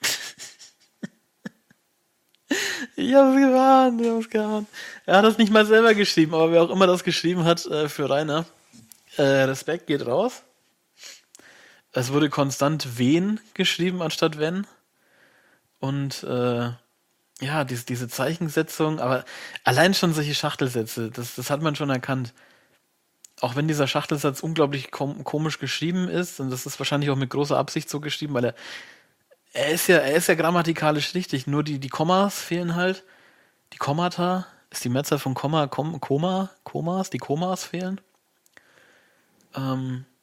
Ich hab's gewarnt, ich hab's gewarnt. Er hat das nicht mal selber geschrieben, aber wer auch immer das geschrieben hat äh, für Rainer, äh, Respekt geht raus. Es wurde konstant wen geschrieben anstatt wenn. Und äh, Ja, diese, diese Zeichensetzung, aber allein schon solche Schachtelsätze, das, das hat man schon erkannt. Auch wenn dieser Schachtelsatz unglaublich kom komisch geschrieben ist, und das ist wahrscheinlich auch mit großer Absicht so geschrieben, weil er, er ist ja, er ist ja grammatikalisch richtig, nur die, die Kommas fehlen halt. Die Kommata, ist die Mehrzahl von Komma, Kom, Koma, Komas, die Komas fehlen. Ähm,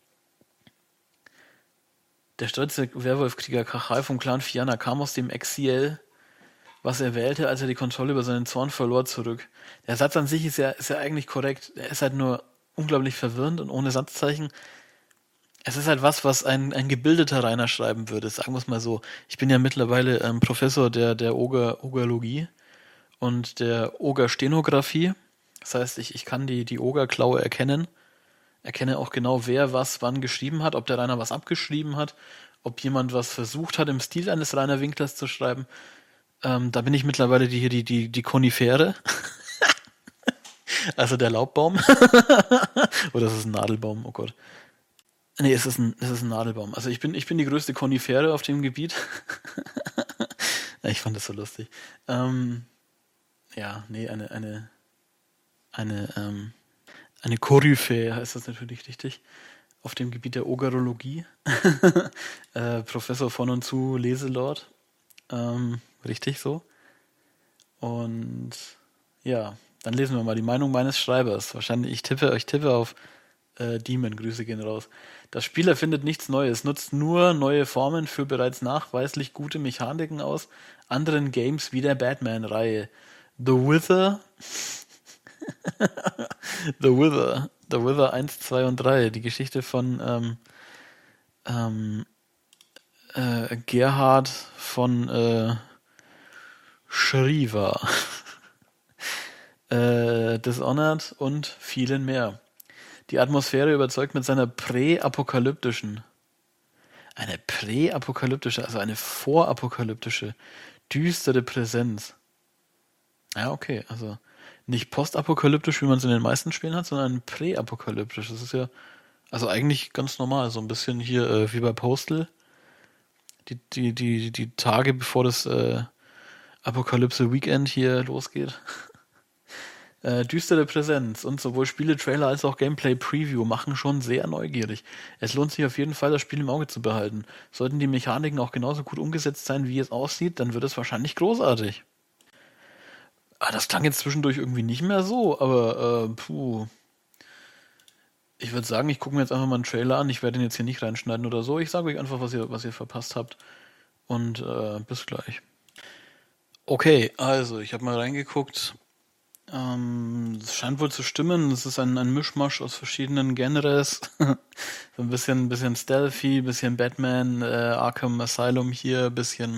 der stolze Werwolfkrieger Kachal vom Clan Fianna kam aus dem Exil, was er wählte, als er die Kontrolle über seinen Zorn verlor, zurück. Der Satz an sich ist ja, ist ja eigentlich korrekt. Er ist halt nur unglaublich verwirrend und ohne Satzzeichen. Es ist halt was, was ein, ein gebildeter Rainer schreiben würde, sagen wir es mal so. Ich bin ja mittlerweile ähm, Professor der, der Oger, Ogerlogie und der Ogerstenographie. Das heißt, ich, ich kann die, die Ogerklaue erkennen, erkenne auch genau, wer was wann geschrieben hat, ob der Rainer was abgeschrieben hat, ob jemand was versucht hat, im Stil eines Rainer Winklers zu schreiben. Ähm, da bin ich mittlerweile die, hier die, die, die Konifere, also der Laubbaum. Oder ist es ein Nadelbaum? Oh Gott. Nee, es ist ein, es ist ein Nadelbaum. Also ich bin, ich bin die größte Konifere auf dem Gebiet. Ja, ich fand das so lustig. Ähm, ja, nee, eine, eine, eine, ähm, eine Koryphäe heißt das natürlich richtig. Auf dem Gebiet der Ogerologie. äh, Professor von und zu Leselord. Ähm, richtig so. Und ja, dann lesen wir mal die Meinung meines Schreibers. Wahrscheinlich, ich tippe, ich tippe auf äh, Demon, Grüße gehen raus. Das Spiel erfindet nichts Neues, nutzt nur neue Formen für bereits nachweislich gute Mechaniken aus anderen Games wie der Batman-Reihe. The Wither, The Wither, The Wither eins, zwei und drei, die Geschichte von ähm, ähm, äh, Gerhard von äh, Shriva, äh, Dishonored und vielen mehr. Die Atmosphäre überzeugt mit seiner präapokalyptischen, eine präapokalyptische, also eine vorapokalyptische, düstere Präsenz. Ja, okay, also nicht postapokalyptisch, wie man es in den meisten Spielen hat, sondern präapokalyptisch. Das ist ja, also eigentlich ganz normal, so ein bisschen hier äh, wie bei Postal, die, die, die, die Tage bevor das äh, Apokalypse Weekend hier losgeht. Äh, düstere Präsenz und sowohl Spiele-Trailer als auch Gameplay-Preview machen schon sehr neugierig. Es lohnt sich auf jeden Fall, das Spiel im Auge zu behalten. Sollten die Mechaniken auch genauso gut umgesetzt sein, wie es aussieht, dann wird es wahrscheinlich großartig. Ah, das klang jetzt zwischendurch irgendwie nicht mehr so, aber äh, puh. Ich würde sagen, ich gucke mir jetzt einfach mal einen Trailer an. Ich werde ihn jetzt hier nicht reinschneiden oder so. Ich sage euch einfach, was ihr, was ihr verpasst habt. Und äh, bis gleich. Okay, also ich habe mal reingeguckt. Ähm, es scheint wohl zu stimmen. Es ist ein, ein Mischmasch aus verschiedenen Genres. So ein bisschen, bisschen Stealthy, bisschen Batman, äh, Arkham Asylum hier, bisschen,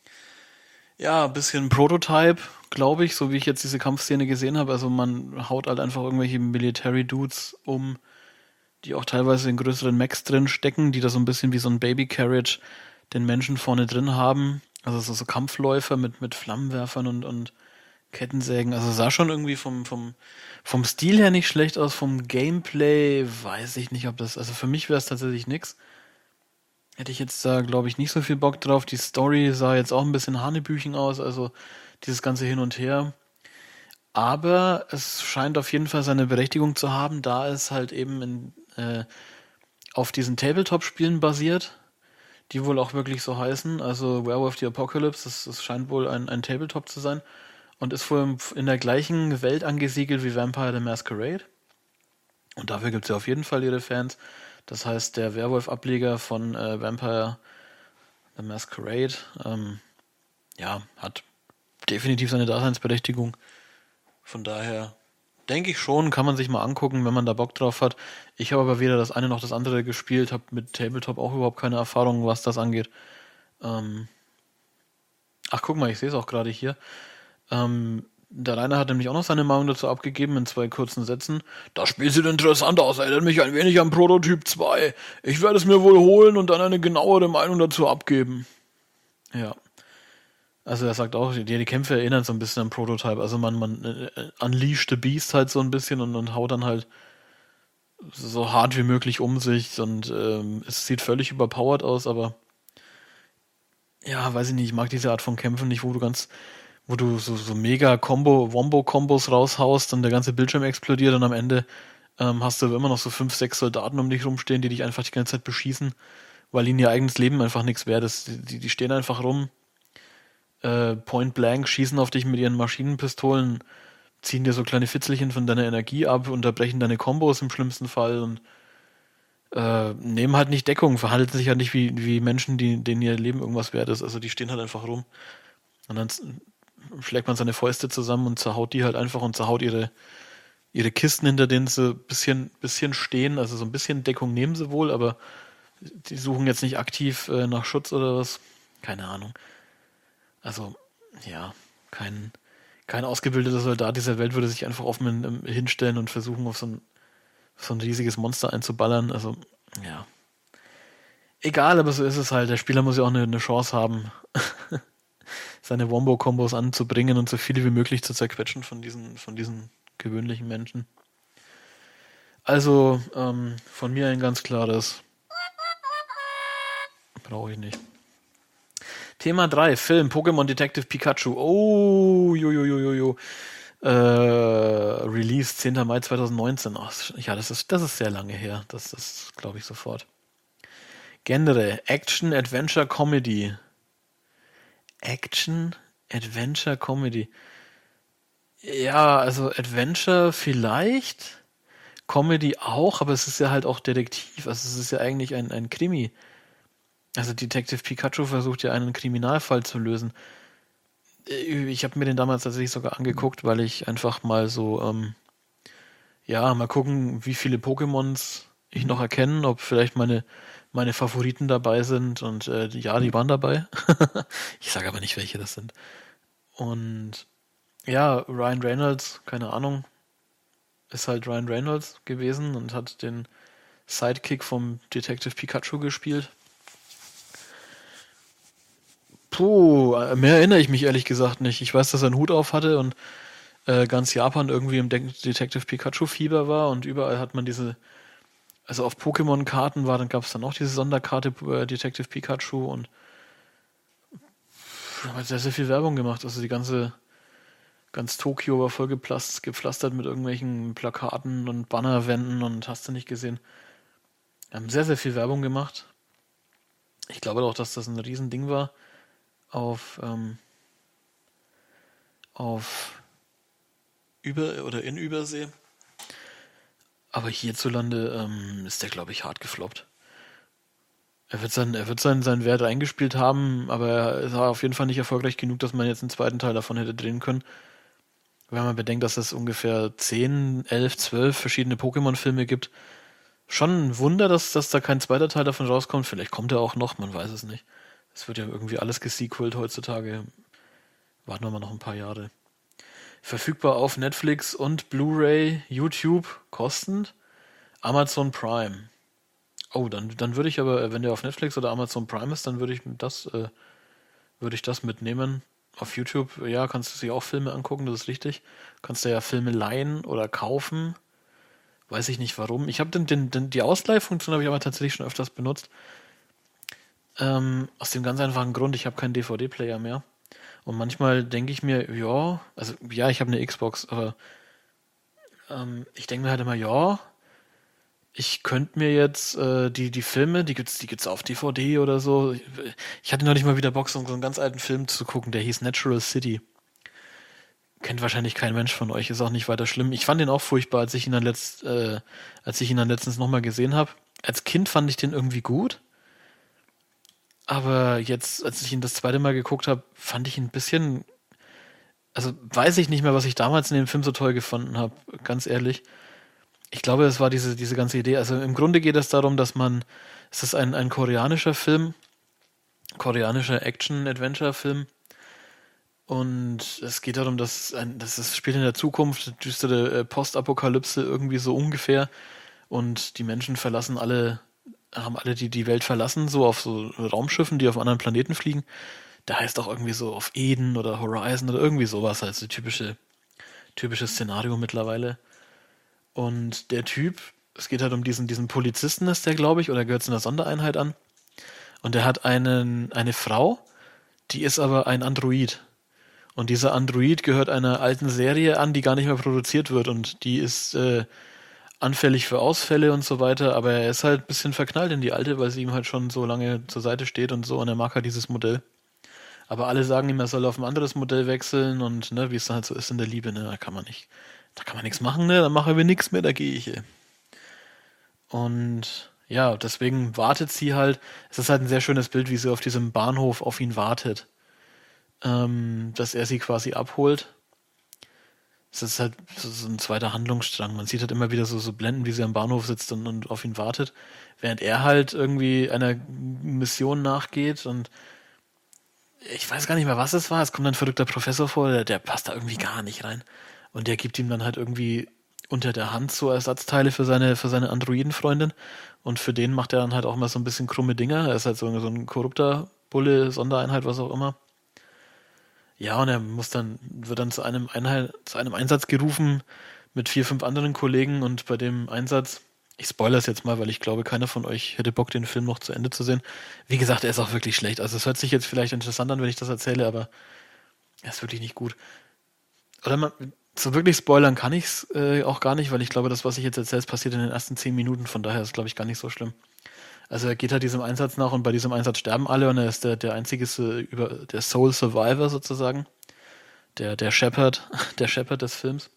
ja, bisschen Prototype, glaube ich, so wie ich jetzt diese Kampfszene gesehen habe. Also man haut halt einfach irgendwelche Military Dudes um, die auch teilweise in größeren Mechs drin stecken, die da so ein bisschen wie so ein Baby Carriage den Menschen vorne drin haben. Also so, so Kampfläufer mit, mit Flammenwerfern und, und Kettensägen. Also sah schon irgendwie vom, vom, vom Stil her nicht schlecht aus, vom Gameplay weiß ich nicht, ob das, also für mich wäre es tatsächlich nix. Hätte ich jetzt da, glaube ich, nicht so viel Bock drauf. Die Story sah jetzt auch ein bisschen hanebüchen aus, also dieses ganze Hin und Her. Aber es scheint auf jeden Fall seine Berechtigung zu haben, da es halt eben in, äh, auf diesen Tabletop-Spielen basiert, die wohl auch wirklich so heißen. Also Werewolf the Apocalypse, das, das scheint wohl ein, ein Tabletop zu sein und ist wohl in der gleichen Welt angesiedelt wie Vampire the Masquerade. Und dafür gibt es ja auf jeden Fall ihre Fans. Das heißt, der Werwolf-Ableger von äh, Vampire the Masquerade, ähm, ja, hat definitiv seine Daseinsberechtigung. Von daher denke ich schon, kann man sich mal angucken, wenn man da Bock drauf hat. Ich habe aber weder das eine noch das andere gespielt, habe mit Tabletop auch überhaupt keine Erfahrung, was das angeht. Ähm Ach, guck mal, ich sehe es auch gerade hier. Ähm, der Rainer hat nämlich auch noch seine Meinung dazu abgegeben in zwei kurzen Sätzen. Das Spiel sieht interessant aus, erinnert mich ein wenig an Prototyp zwei. Ich werde es mir wohl holen und dann eine genauere Meinung dazu abgeben. Ja. Also er sagt auch, die, die Kämpfe erinnern so ein bisschen an Prototype. Also man, man äh, unleasht the Beast halt so ein bisschen und, und haut dann halt so hart wie möglich um sich und ähm, es sieht völlig überpowered aus, aber ja, weiß ich nicht, ich mag diese Art von Kämpfen nicht, wo du ganz wo du so, so mega Combo, Wombo-Kombos raushaust und der ganze Bildschirm explodiert und am Ende ähm, hast du immer noch so fünf, sechs Soldaten um dich rumstehen, die dich einfach die ganze Zeit beschießen, weil ihnen ihr eigenes Leben einfach nichts wert ist. Die, die stehen einfach rum, äh, point blank, schießen auf dich mit ihren Maschinenpistolen, ziehen dir so kleine Fitzelchen von deiner Energie ab, unterbrechen deine Kombos im schlimmsten Fall und äh, nehmen halt nicht Deckung, verhalten sich halt nicht wie, wie Menschen, die, denen ihr Leben irgendwas wert ist. Also die stehen halt einfach rum. Und dann schlägt man seine Fäuste zusammen und zerhaut die halt einfach und zerhaut ihre, ihre Kisten, hinter denen sie ein bisschen, bisschen stehen. Also so ein bisschen Deckung nehmen sie wohl, aber die suchen jetzt nicht aktiv äh, nach Schutz oder was. Keine Ahnung. Also, ja, kein, kein ausgebildeter Soldat dieser Welt würde sich einfach offen ähm, hinstellen und versuchen, auf so ein, so ein riesiges Monster einzuballern. Also, ja. Egal, aber so ist es halt. Der Spieler muss ja auch eine, eine Chance haben, seine Wombo-Kombos anzubringen und so viele wie möglich zu zerquetschen von diesen, von diesen gewöhnlichen Menschen. Also, ähm, von mir ein ganz klares. Brauche ich nicht. Thema drei, Film, Pokémon Detective Pikachu. Oh, jojojojo. Äh, Release zehnter Mai zweitausendneunzehn. Ach, ja, das ist, das ist sehr lange her. Das ist, glaube ich, sofort. Genre, Action, Adventure, Comedy. Action, Adventure, Comedy. Ja, also Adventure vielleicht, Comedy auch, aber es ist ja halt auch Detektiv. Also es ist ja eigentlich ein, ein Krimi. Also Detective Pikachu versucht ja einen Kriminalfall zu lösen. Ich habe mir den damals tatsächlich sogar angeguckt, weil ich einfach mal so, ähm, ja, mal gucken, wie viele Pokémons ich noch erkenne, ob vielleicht meine, meine Favoriten dabei sind. Und äh, ja, die waren dabei. Ich sage aber nicht, welche das sind. Und ja, Ryan Reynolds, keine Ahnung, ist halt Ryan Reynolds gewesen und hat den Sidekick vom Detective Pikachu gespielt. Puh, mehr erinnere ich mich ehrlich gesagt nicht. Ich weiß, dass er einen Hut auf hatte und äh, ganz Japan irgendwie im De- Detective Pikachu-Fieber war und überall hat man diese, also auf Pokémon-Karten war, dann gab es dann auch diese Sonderkarte äh, Detective Pikachu und da hat sehr, sehr viel Werbung gemacht. Also die ganze, ganz Tokio war voll geplast, gepflastert mit irgendwelchen Plakaten und Bannerwänden und hast du nicht gesehen. Wir haben sehr, sehr viel Werbung gemacht. Ich glaube auch, dass das ein Riesending war auf, ähm, auf Über- oder in Übersee. Aber hierzulande ähm, ist der, glaube ich, hart gefloppt. Er wird, sein, er wird seinen, seinen Wert eingespielt haben, aber er war auf jeden Fall nicht erfolgreich genug, dass man jetzt einen zweiten Teil davon hätte drehen können. Wenn man bedenkt, dass es ungefähr zehn, elf, zwölf verschiedene Pokémon-Filme gibt. Schon ein Wunder, dass, dass da kein zweiter Teil davon rauskommt. Vielleicht kommt er auch noch, man weiß es nicht. Es wird ja irgendwie alles gesequelt heutzutage. Warten wir mal noch ein paar Jahre. Verfügbar auf Netflix und Blu-ray, YouTube, kostend. Amazon Prime. Oh, dann, dann würde ich aber, wenn der auf Netflix oder Amazon Prime ist, dann würde ich das, äh, würde ich das mitnehmen. Auf YouTube, ja, kannst du dir auch Filme angucken, das ist richtig. Kannst du ja Filme leihen oder kaufen. Weiß ich nicht warum. Ich habe den, den, den, die Ausleihfunktion habe ich aber tatsächlich schon öfters benutzt. Ähm, aus dem ganz einfachen Grund, ich habe keinen D V D-Player mehr. Und manchmal denke ich mir, ja, also ja, ich habe eine Xbox, aber ähm, ich denke mir halt immer, ja, ich könnte mir jetzt äh, die, die Filme, die gibt's, die gibt's auf D V D oder so. Ich hatte neulich mal wieder Bock, so einen ganz alten Film zu gucken, der hieß Natural City. Kennt wahrscheinlich kein Mensch von euch, ist auch nicht weiter schlimm. Ich fand den auch furchtbar, als ich ihn dann letzt, äh, als ich ihn dann letztens nochmal gesehen habe. Als Kind fand ich den irgendwie gut. Aber jetzt, als ich ihn das zweite Mal geguckt habe, fand ich ihn ein bisschen, also weiß ich nicht mehr, was ich damals in dem Film so toll gefunden habe, ganz ehrlich. Ich glaube, es war diese, diese ganze Idee. Also im Grunde geht es darum, dass man, es ist ein, ein koreanischer Film, koreanischer Action-Adventure-Film. Und es geht darum, dass ein, das ist, spielt in der Zukunft, eine düstere äh, Postapokalypse irgendwie so ungefähr. Und die Menschen verlassen alle, haben alle die, die Welt verlassen, so auf so Raumschiffen, die auf anderen Planeten fliegen. Da heißt auch irgendwie so auf Eden oder Horizon oder irgendwie sowas, halt so typische, typisches Szenario mittlerweile. Und der Typ, es geht halt um diesen, diesen Polizisten, ist der, glaube ich, oder gehört zu einer Sondereinheit an. Und der hat einen, eine Frau, die ist aber ein Android. Und dieser Android gehört einer alten Serie an, die gar nicht mehr produziert wird und die ist äh, anfällig für Ausfälle und so weiter, aber er ist halt ein bisschen verknallt in die alte, weil sie ihm halt schon so lange zur Seite steht und so und er mag halt dieses Modell. Aber alle sagen ihm, er soll auf ein anderes Modell wechseln und ne, wie es dann halt so ist in der Liebe, ne, da kann man nicht, da kann man nichts machen, ne, dann machen wir nichts mehr, da gehe ich. Ey. Und ja, deswegen wartet sie halt. Es ist halt ein sehr schönes Bild, wie sie auf diesem Bahnhof auf ihn wartet, ähm, dass er sie quasi abholt. Es ist halt so ein zweiter Handlungsstrang. Man sieht halt immer wieder so, so Blenden, wie sie am Bahnhof sitzt und, und auf ihn wartet, während er halt irgendwie einer Mission nachgeht und ich weiß gar nicht mehr, was es war. Es kommt ein verrückter Professor vor, der, der passt da irgendwie gar nicht rein. Und der gibt ihm dann halt irgendwie unter der Hand so Ersatzteile für seine, für seine Androidenfreundin. Und für den macht er dann halt auch immer so ein bisschen krumme Dinger. Er ist halt so, so ein korrupter Bulle, Sondereinheit, was auch immer. Ja, und er muss dann, wird dann zu einem Einheit, zu einem Einsatz gerufen mit vier, fünf anderen Kollegen und bei dem Einsatz, ich spoilere es jetzt mal, weil ich glaube, keiner von euch hätte Bock, den Film noch zu Ende zu sehen. Wie gesagt, er ist auch wirklich schlecht. Also es hört sich jetzt vielleicht interessant an, wenn ich das erzähle, aber er ist wirklich nicht gut. Oder man, so wirklich spoilern kann ich es äh, auch gar nicht, weil ich glaube, das, was ich jetzt erzähle, passiert in den ersten zehn Minuten, von daher ist es, glaube ich, gar nicht so schlimm. Also er geht halt diesem Einsatz nach und bei diesem Einsatz sterben alle und er ist der, der einzige äh, über der Sole Survivor sozusagen. Der, der Shepherd, der Shepherd des Films.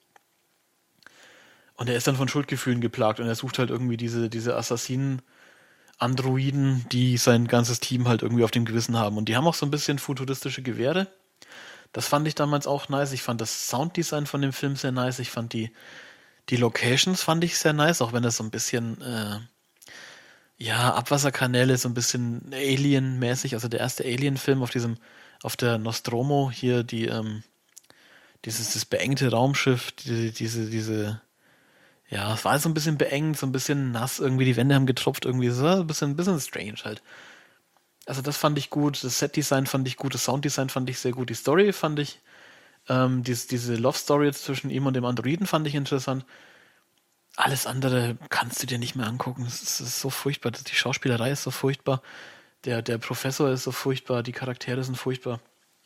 Und er ist dann von Schuldgefühlen geplagt und er sucht halt irgendwie diese, diese Assassinen-Androiden, die sein ganzes Team halt irgendwie auf dem Gewissen haben. Und die haben auch so ein bisschen futuristische Gewehre. Das fand ich damals auch nice. Ich fand das Sounddesign von dem Film sehr nice. Ich fand die, die Locations fand ich sehr nice, auch wenn das so ein bisschen, äh, ja, Abwasserkanäle, so ein bisschen Alien-mäßig. Also der erste Alien-Film auf diesem, auf der Nostromo hier, die, ähm, dieses, das beengte Raumschiff, die, diese, diese, ja, es war so ein bisschen beengt, so ein bisschen nass, irgendwie die Wände haben getropft, irgendwie so ein bisschen, ein bisschen strange halt. Also das fand ich gut, das Setdesign fand ich gut, das Sounddesign fand ich sehr gut, die Story fand ich, ähm, diese, diese Love Story jetzt zwischen ihm und dem Androiden fand ich interessant. Alles andere kannst du dir nicht mehr angucken, es ist, es ist so furchtbar, die Schauspielerei ist so furchtbar, der, der Professor ist so furchtbar, die Charaktere sind furchtbar.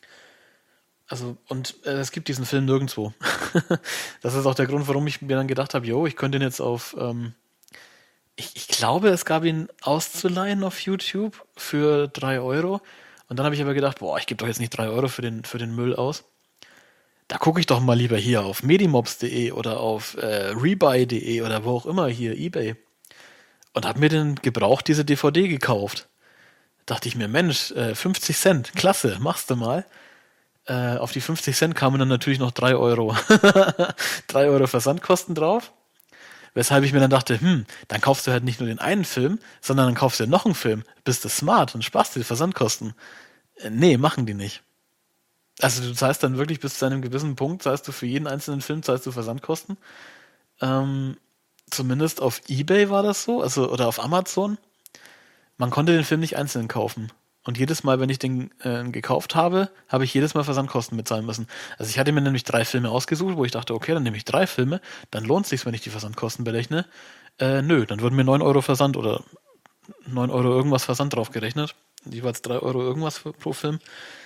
Also, und äh, es gibt diesen Film nirgendwo. Das ist auch der Grund, warum ich mir dann gedacht habe, jo, ich könnte ihn jetzt auf, ähm, ich, ich glaube, es gab ihn auszuleihen auf YouTube für drei Euro. Und dann habe ich aber gedacht, boah, ich gebe doch jetzt nicht drei Euro für den, für den Müll aus. Da gucke ich doch mal lieber hier auf medimobs punkt de oder auf äh, rebuy punkt de oder wo auch immer hier, eBay. Und habe mir den gebraucht diese D V D gekauft. Dachte ich mir, Mensch, äh, fünfzig Cent, klasse, machst du mal. Äh, auf die fünfzig Cent kamen dann natürlich noch drei Euro. drei Euro Versandkosten drauf. Weshalb ich mir dann dachte, hm, dann kaufst du halt nicht nur den einen Film, sondern dann kaufst du noch einen Film. Bist du smart und sparst dir die Versandkosten. Äh, nee, machen die nicht. Also du zahlst dann wirklich bis zu einem gewissen Punkt, zahlst du für jeden einzelnen Film, zahlst du Versandkosten. Ähm, zumindest auf eBay war das so, also oder auf Amazon. Man konnte den Film nicht einzeln kaufen. Und jedes Mal, wenn ich den äh, gekauft habe, habe ich jedes Mal Versandkosten bezahlen müssen. Also ich hatte mir nämlich drei Filme ausgesucht, wo ich dachte, okay, dann nehme ich drei Filme, dann lohnt es sich, wenn ich die Versandkosten berechne. Äh, nö, dann wurden mir neun Euro Versand oder neun Euro irgendwas Versand drauf gerechnet. Jeweils drei Euro irgendwas für, pro Film.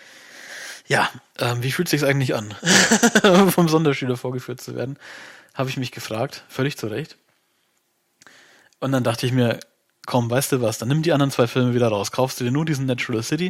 Ja, ähm, wie fühlt es sich eigentlich an, vom Sonderschüler vorgeführt zu werden? Habe ich mich gefragt, völlig zu Recht. Und dann dachte ich mir, komm, weißt du was, dann nimm die anderen zwei Filme wieder raus. Kaufst du dir nur diesen Natural City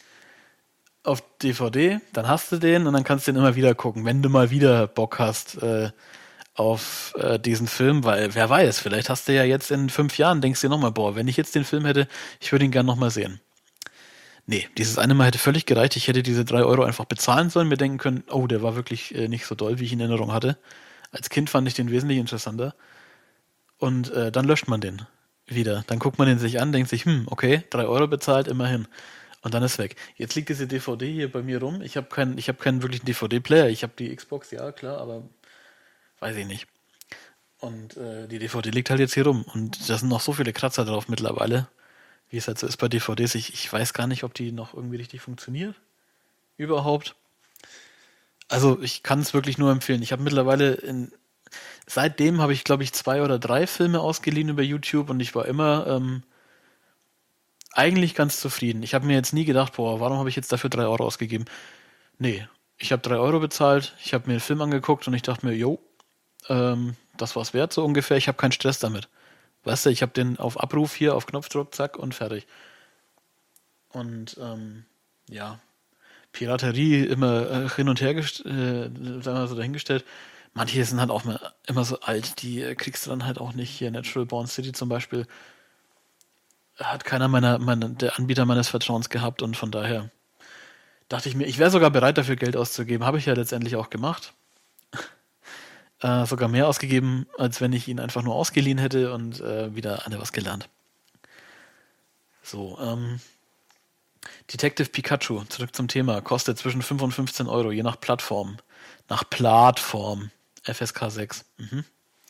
auf D V D, dann hast du den und dann kannst du den immer wieder gucken, wenn du mal wieder Bock hast äh, auf äh, diesen Film, weil wer weiß, vielleicht hast du ja jetzt in fünf Jahren, denkst dir nochmal, boah, wenn ich jetzt den Film hätte, ich würde ihn gern nochmal sehen. Nee, dieses eine Mal hätte völlig gereicht, ich hätte diese drei Euro einfach bezahlen sollen, mir denken können, oh, der war wirklich äh, nicht so doll, wie ich in Erinnerung hatte. Als Kind fand ich den wesentlich interessanter. Und äh, dann löscht man den wieder. Dann guckt man den sich an, denkt sich, hm, okay, drei Euro bezahlt, immerhin. Und dann ist weg. Jetzt liegt diese D V D hier bei mir rum. Ich habe keinen, ich habe keinen wirklichen D V D-Player. Ich habe die Xbox, ja, klar, aber weiß ich nicht. Und äh, die D V D liegt halt jetzt hier rum. Und da sind noch so viele Kratzer drauf mittlerweile, wie es halt so ist bei D V Ds. Ich, ich weiß gar nicht, ob die noch irgendwie richtig funktioniert. Überhaupt. Also ich kann es wirklich nur empfehlen. Ich habe mittlerweile in Seitdem habe ich, glaube ich, zwei oder drei Filme ausgeliehen über YouTube und ich war immer ähm, eigentlich ganz zufrieden. Ich habe mir jetzt nie gedacht, boah, warum habe ich jetzt dafür drei Euro ausgegeben? Nee, ich habe drei Euro bezahlt, ich habe mir einen Film angeguckt und ich dachte mir, jo, ähm, das war's wert so ungefähr, ich habe keinen Stress damit. Weißt du, ich habe den auf Abruf hier, auf Knopfdruck, zack und fertig. Und ähm, ja, Piraterie immer äh, hin und her gest- äh, sagen wir mal so dahingestellt. Manche sind halt auch mal, immer so alt, die äh, kriegst du dann halt auch nicht. Hier Natural Born City zum Beispiel hat keiner meiner, meiner der Anbieter meines Vertrauens gehabt und von daher dachte ich mir, ich wäre sogar bereit dafür Geld auszugeben. Habe ich ja letztendlich auch gemacht. Äh, sogar mehr ausgegeben, als wenn ich ihn einfach nur ausgeliehen hätte und äh, wieder alle was gelernt. So, ähm, Detective Pikachu, zurück zum Thema, kostet zwischen fünf und fünfzehn Euro, je nach Plattform. Nach Plattform. F S K sechs. Mhm.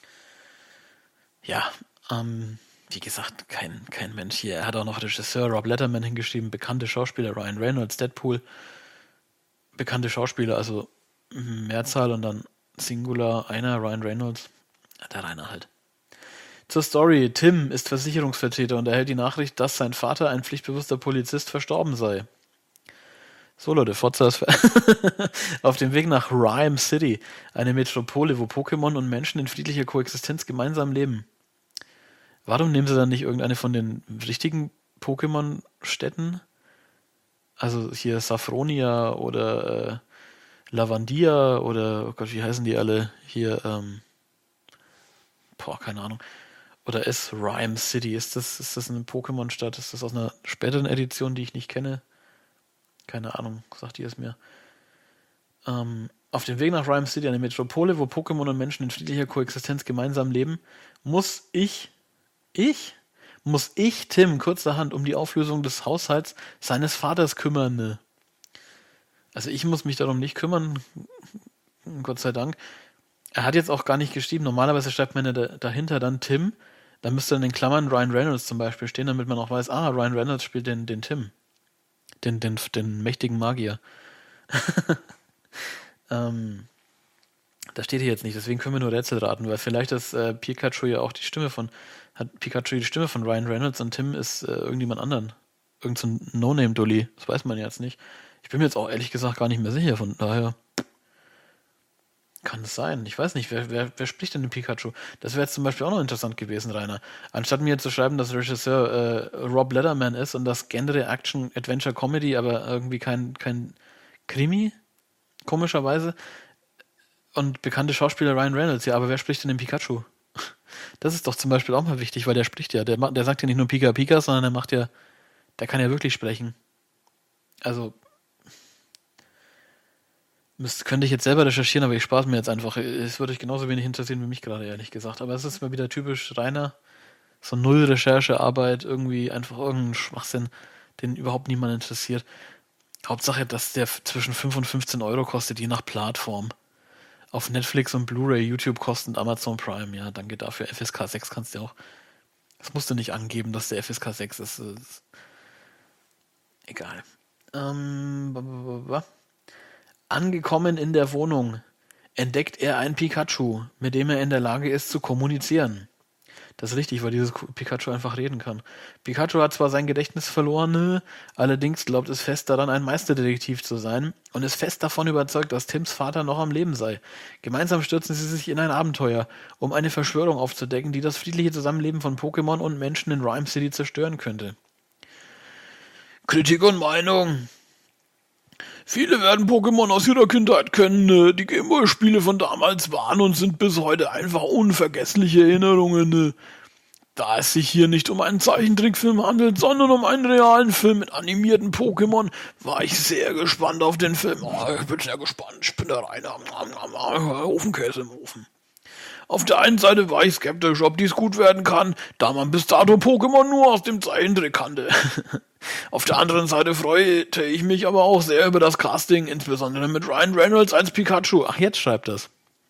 Ja, ähm, wie gesagt, kein, kein Mensch hier. Er hat auch noch Regisseur Rob Letterman hingeschrieben, bekannte Schauspieler, Ryan Reynolds, Deadpool. Bekannte Schauspieler, also Mehrzahl und dann Singular, einer, Ryan Reynolds. Ja, der Rainer halt. Zur Story. Tim ist Versicherungsvertreter und erhält die Nachricht, dass sein Vater, ein pflichtbewusster Polizist, verstorben sei. So Leute, Forza ist auf dem Weg nach Rhyme City, eine Metropole, wo Pokémon und Menschen in friedlicher Koexistenz gemeinsam leben. Warum nehmen sie dann nicht irgendeine von den richtigen Pokémon-Städten? Also hier Saffronia oder äh, Lavandia oder, oh Gott, wie heißen die alle? Hier, ähm, boah, keine Ahnung. Oder ist Rhyme City? Ist das, ist das eine Pokémon-Stadt? Ist das aus einer späteren Edition, die ich nicht kenne? Keine Ahnung, sagt ihr es mir. Ähm, auf dem Weg nach Rhyme City, eine Metropole, wo Pokémon und Menschen in friedlicher Koexistenz gemeinsam leben, muss ich, ich, muss ich Tim kurzerhand um die Auflösung des Haushalts seines Vaters kümmern. Ne? Also ich muss mich darum nicht kümmern, Gott sei Dank. Er hat jetzt auch gar nicht geschrieben, normalerweise schreibt man ja da, dahinter dann Tim, da müsste dann in Klammern Ryan Reynolds zum Beispiel stehen, damit man auch weiß, ah, Ryan Reynolds spielt den, den Tim. Den, den, den mächtigen Magier. ähm, das steht hier jetzt nicht, deswegen können wir nur Rätsel raten, weil vielleicht ist äh, Pikachu ja auch die Stimme von, hat Pikachu die Stimme von Ryan Reynolds und Tim ist äh, irgendjemand anderen. Irgend so ein No-Name-Dulli, das weiß man jetzt nicht. Ich bin mir jetzt auch ehrlich gesagt gar nicht mehr sicher, von daher kann es sein. Ich weiß nicht, wer, wer, wer spricht denn den Pikachu? Das wäre jetzt zum Beispiel auch noch interessant gewesen, Rainer. Anstatt mir zu schreiben, dass Regisseur äh, Rob Letterman ist und das Genre Action, Adventure, Comedy, aber irgendwie kein, kein Krimi, komischerweise. Und bekannte Schauspieler Ryan Reynolds, ja, aber wer spricht denn den Pikachu? Das ist doch zum Beispiel auch mal wichtig, weil der spricht ja. Der, der sagt ja nicht nur Pika Pika, sondern der macht ja, der kann ja wirklich sprechen. Also, Müsste, könnte ich jetzt selber recherchieren, aber ich spare es mir jetzt einfach. Es würde euch genauso wenig interessieren wie mich gerade, ehrlich gesagt. Aber es ist mal wieder typisch Rainer. So null Recherchearbeit, irgendwie einfach irgendein Schwachsinn, den überhaupt niemand interessiert. Hauptsache, dass der zwischen fünf und fünfzehn Euro kostet, je nach Plattform. Auf Netflix und Blu-ray, YouTube kosten Amazon Prime, ja, danke dafür. F S K sechs kannst du auch. Das musst du nicht angeben, dass der F S K sechs ist. ist egal. Ähm, blablabla. Angekommen in der Wohnung entdeckt er ein Pikachu, mit dem er in der Lage ist zu kommunizieren. Das ist richtig, weil dieses Pikachu einfach reden kann. Pikachu hat zwar sein Gedächtnis verloren, allerdings glaubt es fest daran, ein Meisterdetektiv zu sein und ist fest davon überzeugt, dass Tims Vater noch am Leben sei. Gemeinsam stürzen sie sich in ein Abenteuer, um eine Verschwörung aufzudecken, die das friedliche Zusammenleben von Pokémon und Menschen in Rhyme City zerstören könnte. Kritik und Meinung. Viele werden Pokémon aus ihrer Kindheit kennen. Die Gameboy-Spiele von damals waren und sind bis heute einfach unvergessliche Erinnerungen. Da es sich hier nicht um einen Zeichentrickfilm handelt, sondern um einen realen Film mit animierten Pokémon, war ich sehr gespannt auf den Film. Oh, ich bin sehr gespannt. Ich bin der Rainer. Ofenkäse im Ofen. Auf der einen Seite war ich skeptisch, ob dies gut werden kann, da man bis dato Pokémon nur aus dem Zeichentrick kannte. Auf der anderen Seite freute ich mich aber auch sehr über das Casting, insbesondere mit Ryan Reynolds als Pikachu. Ach, jetzt schreibt das.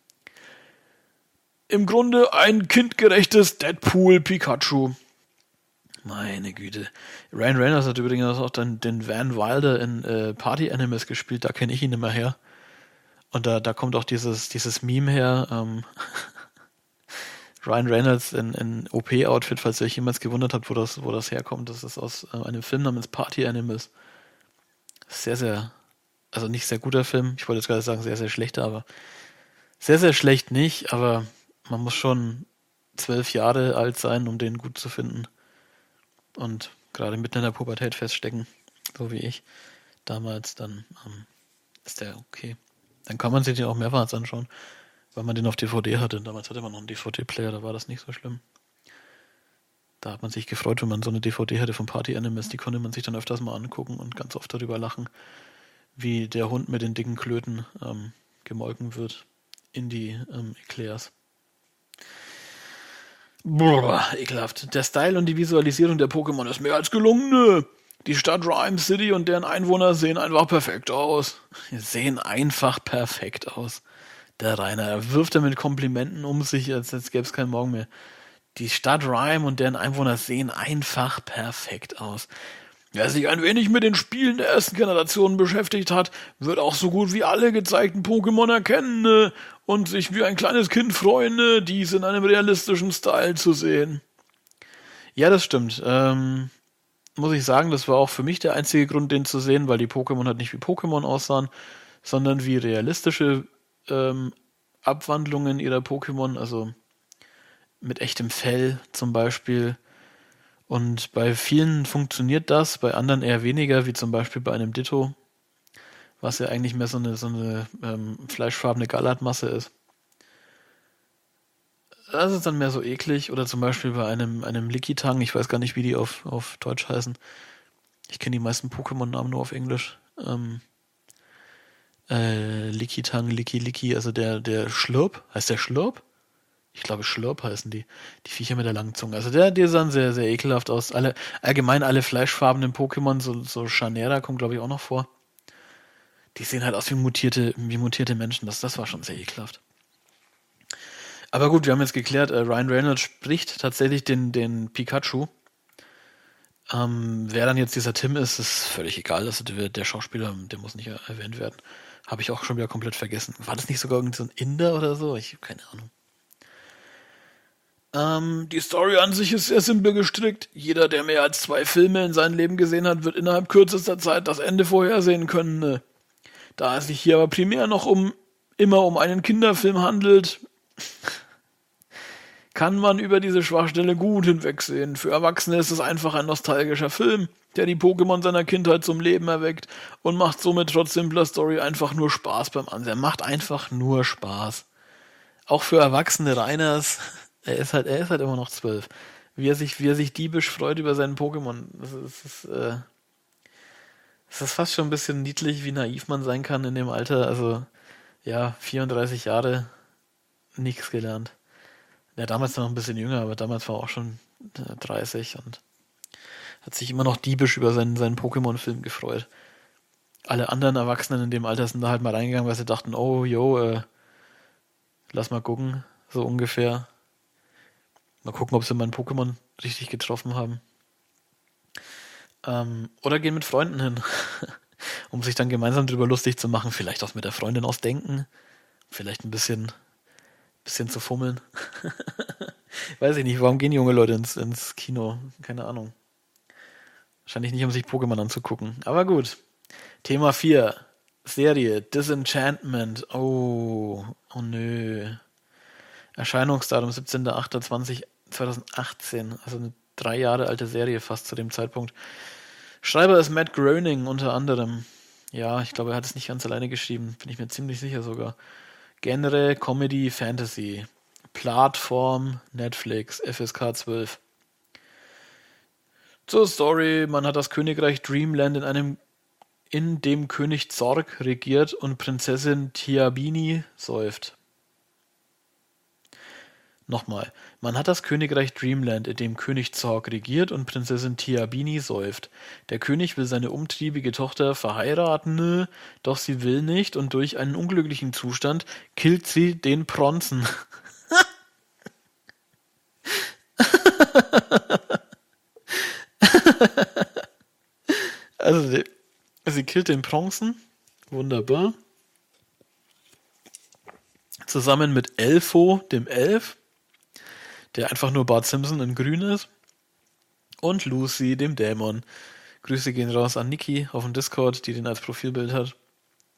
Im Grunde ein kindgerechtes Deadpool-Pikachu. Meine Güte. Ryan Reynolds hat übrigens auch den, den Van Wilder in äh, Party Animals gespielt, da kenne ich ihn immer her. Und da, da kommt auch dieses, dieses Meme her, ähm, Ryan Reynolds in, in O P-Outfit, falls ihr euch jemals gewundert habt, wo das, wo das herkommt. Das ist aus äh, einem Film namens Party Animals. Sehr, sehr Also nicht sehr guter Film. Ich wollte jetzt gerade sagen, sehr, sehr schlechter, aber sehr, sehr schlecht nicht, aber man muss schon zwölf Jahre alt sein, um den gut zu finden. Und gerade mitten in der Pubertät feststecken, so wie ich damals, dann ähm, ist der okay. Dann kann man sich den auch mehrmals anschauen, weil man den auf D V D hatte. Damals hatte man noch einen D V D-Player, da war das nicht so schlimm. Da hat man sich gefreut, wenn man so eine D V D hatte von Party Animals. Die konnte man sich dann öfters mal angucken und ganz oft darüber lachen, wie der Hund mit den dicken Klöten ähm, gemolken wird in die ähm, Eclairs. Boah, ekelhaft. Der Style und die Visualisierung der Pokémon ist mehr als gelungen. Ne? Die Stadt Rhyme City und deren Einwohner sehen einfach perfekt aus. Die sehen einfach perfekt aus. Der Rainer, er wirft er mit Komplimenten um sich, als, als gäbe es keinen Morgen mehr. Die Stadt Rhyme und deren Einwohner sehen einfach perfekt aus. Wer sich ein wenig mit den Spielen der ersten Generation beschäftigt hat, wird auch so gut wie alle gezeigten Pokémon erkennen, ne? Und sich wie ein kleines Kind freuen, ne? Dies in einem realistischen Style zu sehen. Ja, das stimmt. Ähm, muss ich sagen, das war auch für mich der einzige Grund, den zu sehen, weil die Pokémon halt nicht wie Pokémon aussahen, sondern wie realistische ähm, Abwandlungen ihrer Pokémon, also mit echtem Fell zum Beispiel. Und bei vielen funktioniert das, bei anderen eher weniger, wie zum Beispiel bei einem Ditto, was ja eigentlich mehr so eine, so eine ähm, fleischfarbene Gallertmasse ist. Das ist dann mehr so eklig. Oder zum Beispiel bei einem, einem Lickitung, ich weiß gar nicht, wie die auf, auf Deutsch heißen. Ich kenne die meisten Pokémon-Namen nur auf Englisch. Ähm, äh, Lickitung, Licky, Licky, also der, der Schlurp, heißt der Schlurp? Ich glaube, Schlurp heißen die. Die Viecher mit der langen Zunge. Also der, die sahen sehr, sehr ekelhaft aus. Alle, allgemein alle fleischfarbenen Pokémon, so, so Chanera kommt, glaube ich, auch noch vor. Die sehen halt aus wie mutierte, wie mutierte Menschen. Das, das war schon sehr ekelhaft. Aber gut, wir haben jetzt geklärt, äh, Ryan Reynolds spricht tatsächlich den, den Pikachu. Ähm, wer dann jetzt dieser Tim ist, ist völlig egal. Also der, der Schauspieler, der muss nicht erwähnt werden. Habe ich auch schon wieder komplett vergessen. War das nicht sogar irgendein so ein Inder oder so? Ich habe keine Ahnung. Ähm, die Story an sich ist sehr simpel gestrickt. Jeder, der mehr als zwei Filme in seinem Leben gesehen hat, wird innerhalb kürzester Zeit das Ende vorhersehen können. Ne? Da es sich hier aber primär noch um immer um einen Kinderfilm handelt, kann man über diese Schwachstelle gut hinwegsehen. Für Erwachsene ist es einfach ein nostalgischer Film, der die Pokémon seiner Kindheit zum Leben erweckt und macht somit trotz simpler Story einfach nur Spaß beim Ansehen. Macht einfach nur Spaß. Auch für erwachsene Reiners. Er ist halt, er ist halt immer noch zwölf. Wie er sich, wie er sich diebisch freut über seinen Pokémon. Das ist, das ist, äh, das ist fast schon ein bisschen niedlich, wie naiv man sein kann in dem Alter. Also, ja, vierunddreißig Jahre, nichts gelernt. Ja, damals noch ein bisschen jünger, aber damals war er auch schon äh, dreißig und hat sich immer noch diebisch über seinen, seinen Pokémon-Film gefreut. Alle anderen Erwachsenen in dem Alter sind da halt mal reingegangen, weil sie dachten, oh, yo, äh, lass mal gucken, so ungefähr. Mal gucken, ob sie meinen Pokémon richtig getroffen haben. Ähm, oder gehen mit Freunden hin, um sich dann gemeinsam drüber lustig zu machen. Vielleicht auch mit der Freundin ausdenken. Vielleicht ein bisschen, bisschen zu fummeln. Weiß ich nicht, warum gehen junge Leute ins, ins Kino? Keine Ahnung. Wahrscheinlich nicht, um sich Pokémon anzugucken. Aber gut. Thema vier. Serie. Disenchantment. Oh. Oh nö. Erscheinungsdatum siebzehnter achter zweitausendachtzehn, also eine drei Jahre alte Serie fast zu dem Zeitpunkt. Schreiber ist Matt Groening unter anderem. Ja, ich glaube, er hat es nicht ganz alleine geschrieben, bin ich mir ziemlich sicher sogar. Genre, Comedy, Fantasy. Plattform, Netflix, F S K zwölf. Zur Story, man hat das Königreich Dreamland in einem in dem König Zorg regiert und Prinzessin Tiabini säuft. Nochmal, man hat das Königreich Dreamland, in dem König Zorg regiert und Prinzessin Tiabini säuft. Der König will seine umtriebige Tochter verheiraten, doch sie will nicht und durch einen unglücklichen Zustand killt sie den Pronzen. Also, sie killt den Bronzen. Wunderbar. Zusammen mit Elfo, dem Elf, der einfach nur Bart Simpson in grün ist. Und Lucy, dem Dämon. Grüße gehen raus an Niki auf dem Discord, die den als Profilbild hat.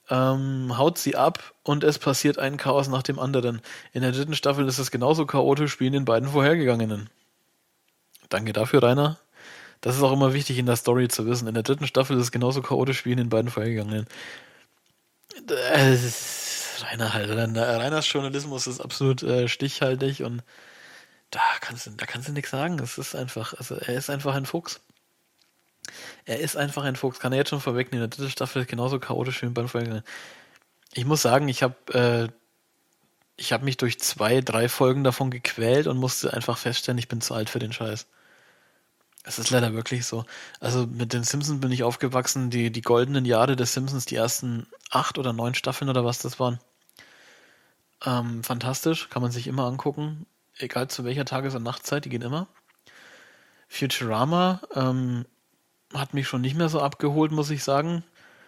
ähm, haut sie ab und es passiert ein Chaos nach dem anderen. In der dritten Staffel ist es genauso chaotisch wie in den beiden vorhergegangenen. Danke dafür, Rainer. Das ist auch immer wichtig in der Story zu wissen. In der dritten Staffel ist es genauso chaotisch wie in den beiden vorhergegangenen. Äh, Rainer halt. Rainers Journalismus ist absolut äh, stichhaltig und da kannst du, da kannst du nichts sagen. Es ist einfach, also er ist einfach ein Fuchs. Er ist einfach ein Fuchs. Kann er jetzt schon vorwegnehmen. In der dritten Staffel ist genauso chaotisch wie in den beiden vorhergegangenen. Ich muss sagen, ich habe äh, ich habe mich durch zwei, drei Folgen davon gequält und musste einfach feststellen, ich bin zu alt für den Scheiß. Es ist leider wirklich so. Also mit den Simpsons bin ich aufgewachsen, die, die goldenen Jahre des Simpsons, die ersten acht oder neun Staffeln oder was das waren. Ähm, fantastisch, kann man sich immer angucken. Egal zu welcher Tages- und Nachtzeit, die gehen immer. Futurama ähm, hat mich schon nicht mehr so abgeholt, muss ich sagen.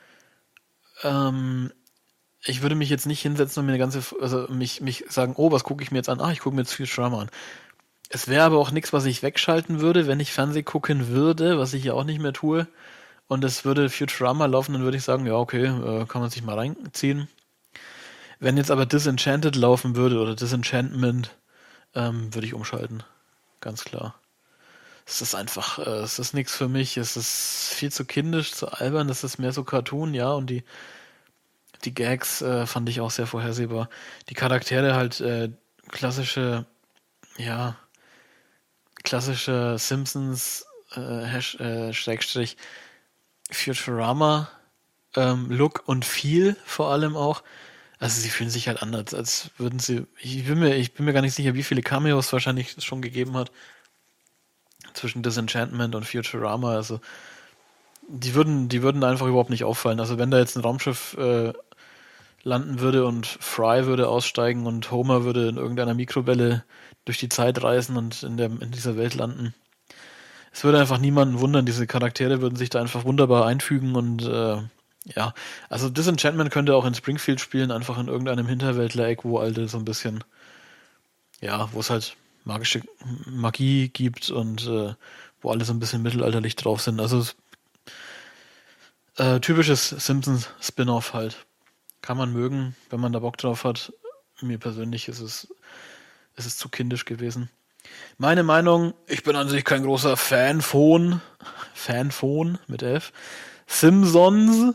Ähm, ich würde mich jetzt nicht hinsetzen und mir eine ganze, also mich, mich sagen, oh, was gucke ich mir jetzt an? Ah, ich gucke mir jetzt Futurama an. Es wäre aber auch nichts, was ich wegschalten würde, wenn ich Fernseh gucken würde, was ich ja auch nicht mehr tue. Und es würde Futurama laufen, dann würde ich sagen, ja, okay, äh, kann man sich mal reinziehen. Wenn jetzt aber Disenchanted laufen würde oder Disenchantment, ähm, würde ich umschalten. Ganz klar. Es ist einfach, äh, es ist nichts für mich. Es ist viel zu kindisch, zu albern. Das ist mehr so Cartoon, ja. Und die, die Gags äh, fand ich auch sehr vorhersehbar. Die Charaktere halt äh, klassische, ja, klassische Simpsons äh, Hash, äh, Schrägstrich Futurama ähm, Look und Feel vor allem auch. Also sie fühlen sich halt anders, als würden sie. Ich bin mir, ich bin mir gar nicht sicher, wie viele Cameos wahrscheinlich es schon gegeben hat zwischen Disenchantment und Futurama. Also die würden, die würden einfach überhaupt nicht auffallen. Also wenn da jetzt ein Raumschiff äh, landen würde und Fry würde aussteigen und Homer würde in irgendeiner Mikrowelle durch die Zeit reisen und in der in dieser Welt landen. Es würde einfach niemanden wundern, diese Charaktere würden sich da einfach wunderbar einfügen und äh, ja, also Disenchantment könnte auch in Springfield spielen, einfach in irgendeinem Hinterwäldler-Eck, wo alte so ein bisschen, ja, wo es halt magische Magie gibt und äh, wo alle so ein bisschen mittelalterlich drauf sind. Also äh, typisches Simpsons-Spin-Off halt. Kann man mögen, wenn man da Bock drauf hat. Mir persönlich ist es, ist es zu kindisch gewesen. Meine Meinung, ich bin an sich kein großer Fan von, Fan von mit F, Simpsons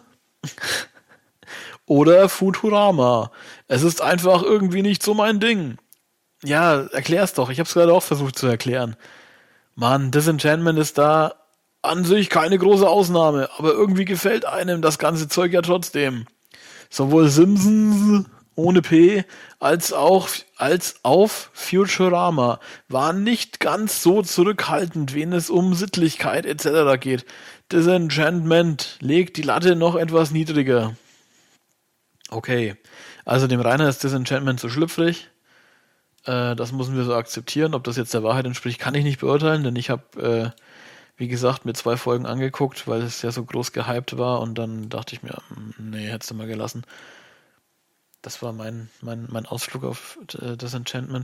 oder Futurama. Es ist einfach irgendwie nicht so mein Ding. Ja, erklär's doch. Ich hab's gerade auch versucht zu erklären. Mann, Disenchantment ist da an sich keine große Ausnahme, aber irgendwie gefällt einem das ganze Zeug ja trotzdem. Sowohl Simpsons ohne P als auch als auf Futurama waren nicht ganz so zurückhaltend, wenn es um Sittlichkeit et cetera geht. Disenchantment legt die Latte noch etwas niedriger. Okay, also dem Rainer ist Disenchantment zu schlüpfrig. Äh, das müssen wir so akzeptieren. Ob das jetzt der Wahrheit entspricht, kann ich nicht beurteilen, denn ich habe, äh, wie gesagt, mir zwei Folgen angeguckt, weil es ja so groß gehypt war und dann dachte ich mir, nee, hättest du mal gelassen. Das war mein, mein, mein Ausflug auf äh, Disenchantment.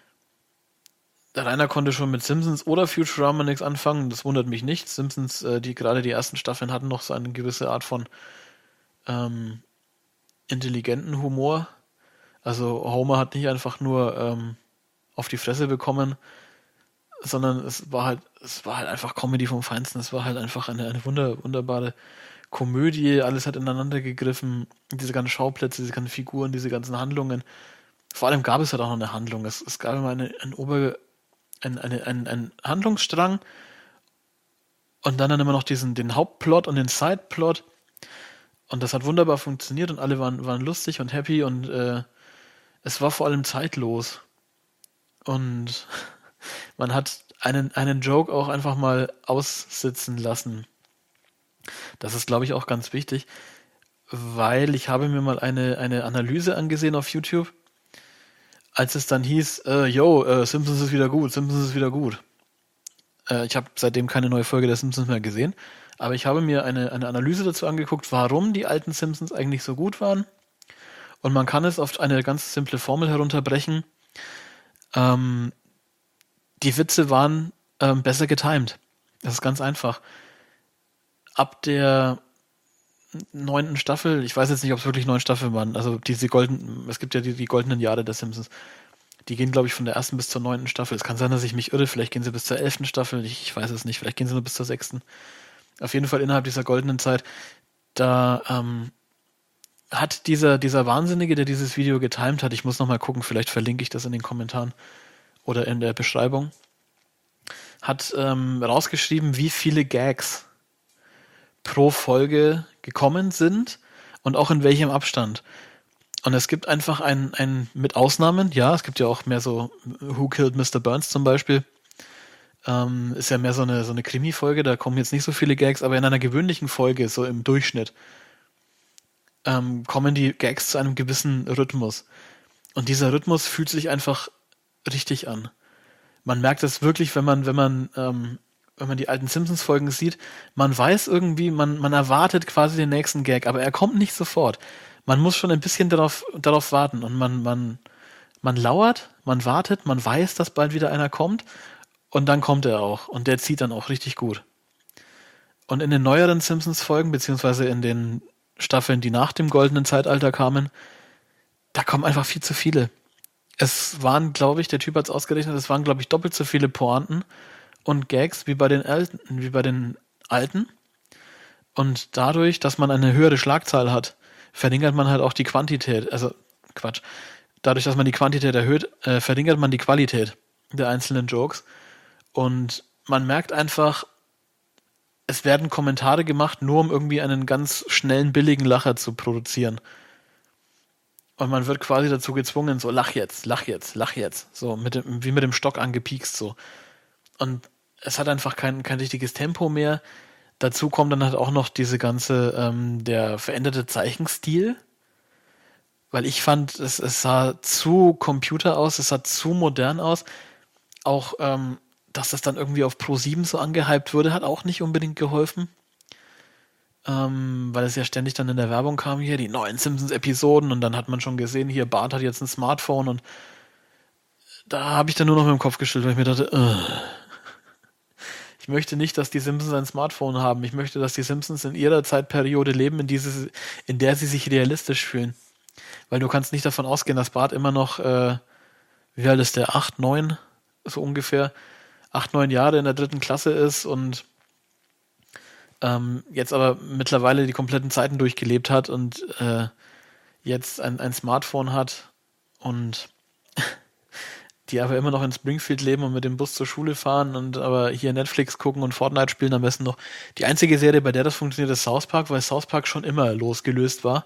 Der Rainer konnte schon mit Simpsons oder Futurama nichts anfangen. Das wundert mich nicht. Simpsons, äh, die gerade die ersten Staffeln hatten noch so eine gewisse Art von ähm, intelligenten Humor. Also Homer hat nicht einfach nur ähm, auf die Fresse bekommen, sondern es war halt, es war halt einfach Comedy vom Feinsten. Es war halt einfach eine, eine wunder, wunderbare Komödie. Alles hat ineinander gegriffen. Diese ganzen Schauplätze, diese ganzen Figuren, diese ganzen Handlungen. Vor allem gab es halt auch noch eine Handlung. Es, es gab immer eine, ein Ober, ein, eine, ein, ein Handlungsstrang und dann dann immer noch diesen, den Hauptplot und den Sideplot. Und das hat wunderbar funktioniert und alle waren, waren lustig und happy und äh, es war vor allem zeitlos. Und man hat einen, einen Joke auch einfach mal aussitzen lassen. Das ist, glaube ich, auch ganz wichtig, weil ich habe mir mal eine, eine Analyse angesehen auf YouTube, als es dann hieß, äh, yo, äh, Simpsons ist wieder gut, Simpsons ist wieder gut. Äh, ich habe seitdem keine neue Folge der Simpsons mehr gesehen, aber ich habe mir eine, eine Analyse dazu angeguckt, warum die alten Simpsons eigentlich so gut waren. Und man kann es auf eine ganz simple Formel herunterbrechen. Ähm, die Witze waren ähm, besser getimed. Das ist ganz einfach. Ab der neunten Staffel, ich weiß jetzt nicht, ob es wirklich neun Staffeln waren, also diese golden, es gibt ja die, die goldenen Jahre der Simpsons, die gehen, glaube ich, von der ersten bis zur neunten Staffel. Es kann sein, dass ich mich irre, vielleicht gehen sie bis zur elften Staffel, ich, ich weiß es nicht, vielleicht gehen sie nur bis zur sechsten. Auf jeden Fall innerhalb dieser goldenen Zeit, da ähm, hat dieser, dieser Wahnsinnige, der dieses Video getimed hat, ich muss nochmal gucken, vielleicht verlinke ich das in den Kommentaren oder in der Beschreibung, hat ähm, rausgeschrieben, wie viele Gags pro Folge gekommen sind und auch in welchem Abstand. Und es gibt einfach ein, ein mit Ausnahmen, ja, es gibt ja auch mehr so Who Killed Mister Burns zum Beispiel, ähm, ist ja mehr so eine, so eine Krimi-Folge, da kommen jetzt nicht so viele Gags, aber in einer gewöhnlichen Folge, so im Durchschnitt, ähm, kommen die Gags zu einem gewissen Rhythmus. Und dieser Rhythmus fühlt sich einfach richtig an. Man merkt es wirklich, wenn man, wenn man, ähm, wenn man die alten Simpsons-Folgen sieht, man weiß irgendwie, man, man erwartet quasi den nächsten Gag, aber er kommt nicht sofort. Man muss schon ein bisschen darauf, darauf warten und man, man, man lauert, man wartet, man weiß, dass bald wieder einer kommt und dann kommt er auch und der zieht dann auch richtig gut. Und in den neueren Simpsons-Folgen, beziehungsweise in den Staffeln, die nach dem goldenen Zeitalter kamen, da kommen einfach viel zu viele. Es waren, glaube ich, der Typ hat es ausgerechnet, es waren, glaube ich, doppelt so viele Pointen und Gags wie bei den alten, wie bei den alten. Und dadurch, dass man eine höhere Schlagzahl hat, verringert man halt auch die Quantität. Also, Quatsch. Dadurch, dass man die Quantität erhöht, äh, verringert man die Qualität der einzelnen Jokes. Und man merkt einfach, es werden Kommentare gemacht, nur um irgendwie einen ganz schnellen, billigen Lacher zu produzieren. Und man wird quasi dazu gezwungen, so lach jetzt, lach jetzt, lach jetzt. So mit dem, wie mit dem Stock angepiekst so. Und es hat einfach kein, kein richtiges Tempo mehr. Dazu kommt dann halt auch noch diese ganze, ähm, der veränderte Zeichenstil. Weil ich fand, es, es sah zu Computer aus, es sah zu modern aus. Auch, ähm, dass das dann irgendwie auf Pro sieben so angehypt wurde, hat auch nicht unbedingt geholfen. Ähm, weil es ja ständig dann in der Werbung kam, hier die neuen Simpsons-Episoden und dann hat man schon gesehen, hier Bart hat jetzt ein Smartphone und da habe ich dann nur noch mit dem Kopf geschüttelt, weil ich mir dachte, Ugh. Ich möchte nicht, dass die Simpsons ein Smartphone haben. Ich möchte, dass die Simpsons in ihrer Zeitperiode leben, in, dieses, in der sie sich realistisch fühlen. Weil du kannst nicht davon ausgehen, dass Bart immer noch, äh, wie alt ist der, acht, neun, so ungefähr, acht, neun Jahre in der dritten Klasse ist und ähm, jetzt aber mittlerweile die kompletten Zeiten durchgelebt hat und äh, jetzt ein, ein Smartphone hat und die aber immer noch in Springfield leben und mit dem Bus zur Schule fahren und aber hier Netflix gucken und Fortnite spielen am besten noch. Die einzige Serie, bei der das funktioniert, ist South Park, weil South Park schon immer losgelöst war.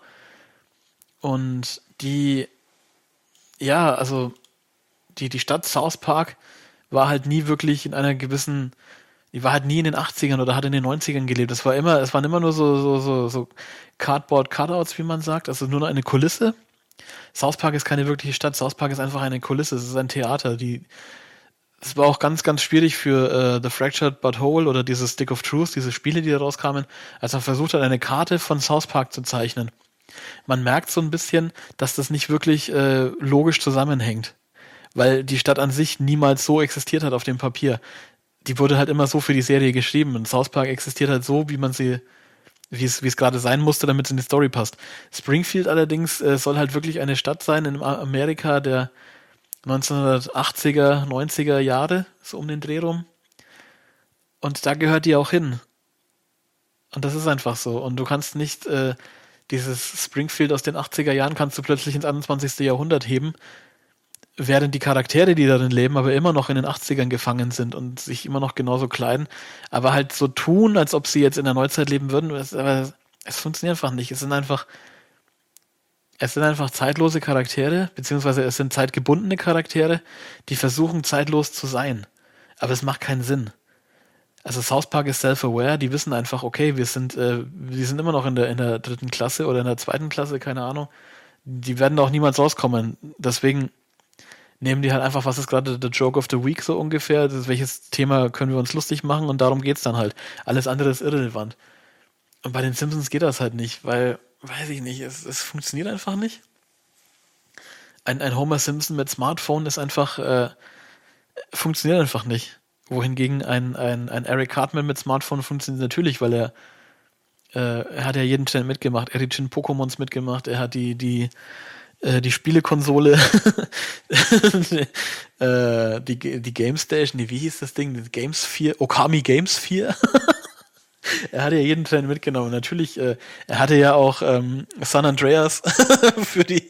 Und die, ja, also die, die Stadt South Park war halt nie wirklich in einer gewissen, die war halt nie in den achtzigern oder hat in den neunzigern gelebt. Es war immer, es waren immer nur so, so, so, so Cardboard-Cutouts, wie man sagt, also nur noch eine Kulisse. South Park ist keine wirkliche Stadt, South Park ist einfach eine Kulisse, es ist ein Theater. Die, es war auch ganz, ganz schwierig für uh, The Fractured But Whole oder diese Stick of Truth, diese Spiele, die da rauskamen, als man versucht hat, eine Karte von South Park zu zeichnen. Man merkt so ein bisschen, dass das nicht wirklich äh, logisch zusammenhängt, weil die Stadt an sich niemals so existiert hat auf dem Papier. Die wurde halt immer so für die Serie geschrieben und South Park existiert halt so, wie man sie wie es wie es gerade sein musste, damit es in die Story passt. Springfield allerdings äh, soll halt wirklich eine Stadt sein in Amerika der neunzehnhundertachtziger, neunziger Jahre, so um den Dreh rum. Und da gehört die auch hin. Und das ist einfach so. Und du kannst nicht äh, dieses Springfield aus den achtziger Jahren kannst du plötzlich ins einundzwanzigste Jahrhundert heben, während die Charaktere, die darin leben, aber immer noch in den achtzigern gefangen sind und sich immer noch genauso kleiden, aber halt so tun, als ob sie jetzt in der Neuzeit leben würden. Es, aber es funktioniert einfach nicht. Es sind einfach, es sind einfach zeitlose Charaktere, beziehungsweise es sind zeitgebundene Charaktere, die versuchen, zeitlos zu sein. Aber es macht keinen Sinn. Also South Park ist self-aware, die wissen einfach, okay, wir sind, äh, wir sind immer noch in der, in der dritten Klasse oder in der zweiten Klasse, keine Ahnung. Die werden da auch niemals rauskommen. Deswegen nehmen die halt einfach, was ist gerade der Joke of the Week so ungefähr, das, welches Thema können wir uns lustig machen und darum geht's dann halt. Alles andere ist irrelevant. Und bei den Simpsons geht das halt nicht, weil, weiß ich nicht, es, es funktioniert einfach nicht. Ein, ein Homer Simpson mit Smartphone ist einfach, äh, funktioniert einfach nicht. Wohingegen ein, ein, ein Eric Cartman mit Smartphone funktioniert natürlich, weil er Äh, er hat ja jeden Channel mitgemacht. Er hat die Chin-Pokémons mitgemacht. Er hat die, die, äh, die Spielekonsole, äh, die, die Game Station, die, wie hieß das Ding? Die Games vier, Okami Games vier. Er hatte ja jeden Trend mitgenommen. Natürlich, äh, er hatte ja auch ähm, San Andreas für die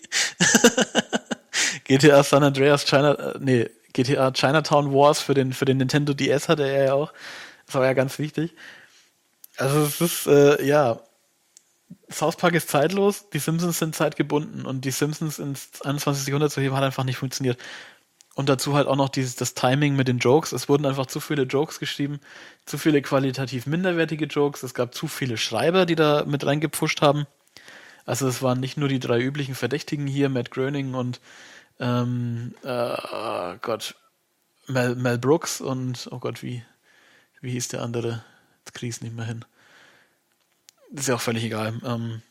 G T A San Andreas China, äh, nee, G T A Chinatown Wars für den für den Nintendo D S hatte er ja auch. Das war ja ganz wichtig. Also es ist, äh, ja, South Park ist zeitlos, die Simpsons sind zeitgebunden und die Simpsons ins einundzwanzigste. Jahrhundert zu heben hat einfach nicht funktioniert. Und dazu halt auch noch dieses, das Timing mit den Jokes. Es wurden einfach zu viele Jokes geschrieben, zu viele qualitativ minderwertige Jokes. Es gab zu viele Schreiber, die da mit reingepfuscht haben. Also es waren nicht nur die drei üblichen Verdächtigen hier, Matt Groening und ähm, äh, oh Gott, Mel, Mel Brooks und oh Gott, wie, wie hieß der andere? Jetzt krieg ich's nicht mehr hin. Ist ja auch völlig egal. Ähm,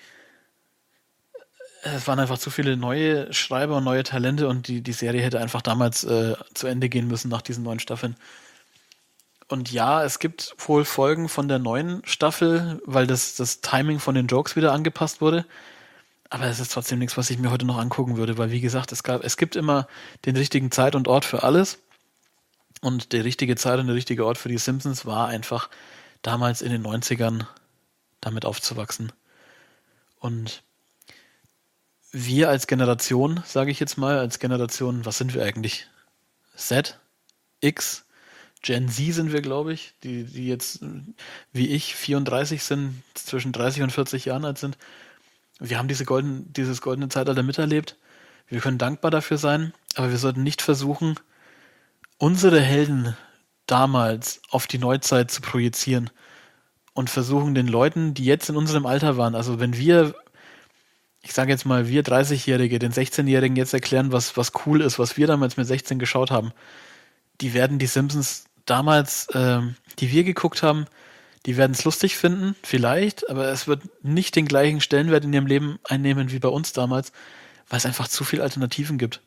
es waren einfach zu viele neue Schreiber und neue Talente und die, die Serie hätte einfach damals äh, zu Ende gehen müssen nach diesen neuen Staffeln. Und ja, es gibt wohl Folgen von der neuen Staffel, weil das, das Timing von den Jokes wieder angepasst wurde. Aber es ist trotzdem nichts, was ich mir heute noch angucken würde, weil wie gesagt, es gab, es gibt immer den richtigen Zeit und Ort für alles. Und der richtige Zeit und der richtige Ort für die Simpsons war einfach damals in den neunzigern damit aufzuwachsen. Und wir als Generation, sage ich jetzt mal, als Generation, was sind wir eigentlich? Z? X? Gen Z sind wir, glaube ich, die, die jetzt, wie ich, vierunddreißig sind, zwischen dreißig und vierzig Jahren alt sind. Wir haben diese golden, dieses goldene Zeitalter miterlebt. Wir können dankbar dafür sein, aber wir sollten nicht versuchen, unsere Helden damals auf die Neuzeit zu projizieren und versuchen den Leuten, die jetzt in unserem Alter waren, also wenn wir ich sage jetzt mal, wir dreißigjährige, den sechzehnjährigen jetzt erklären, was, was cool ist, was wir damals mit sechzehn geschaut haben, die werden die Simpsons damals, ähm, die wir geguckt haben, die werden es lustig finden, vielleicht, aber es wird nicht den gleichen Stellenwert in ihrem Leben einnehmen wie bei uns damals, weil es einfach zu viele Alternativen gibt.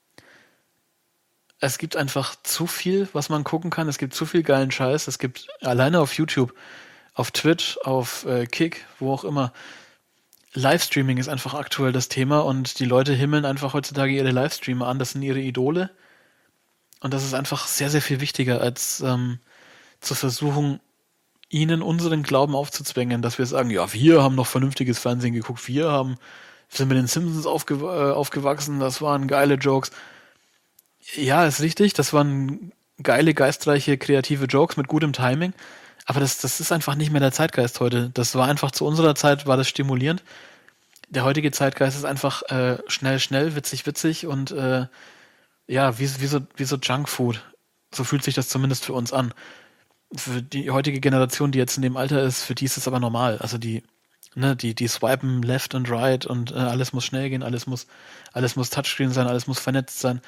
Es gibt einfach zu viel, was man gucken kann, es gibt zu viel geilen Scheiß, es gibt alleine auf YouTube, auf Twitch, auf äh, Kick, wo auch immer, Livestreaming ist einfach aktuell das Thema und die Leute himmeln einfach heutzutage ihre Livestreamer an, das sind ihre Idole und das ist einfach sehr, sehr viel wichtiger, als ähm, zu versuchen, ihnen unseren Glauben aufzuzwängen, dass wir sagen, ja, wir haben noch vernünftiges Fernsehen geguckt, wir haben sind mit den Simpsons aufge- äh, aufgewachsen, das waren geile Jokes. Ja, ist richtig, das waren geile, geistreiche, kreative Jokes mit gutem Timing, aber das, das ist einfach nicht mehr der Zeitgeist heute. Das war einfach zu unserer Zeit, war das stimulierend. Der heutige Zeitgeist ist einfach äh, schnell, schnell, witzig, witzig und äh, ja, wie, wie, so, wie so Junkfood. So fühlt sich das zumindest für uns an. Für die heutige Generation, die jetzt in dem Alter ist, für die ist es aber normal. Also die, ne, die, die swipen left and right und äh, alles muss schnell gehen, alles muss, alles muss Touchscreen sein, alles muss vernetzt sein.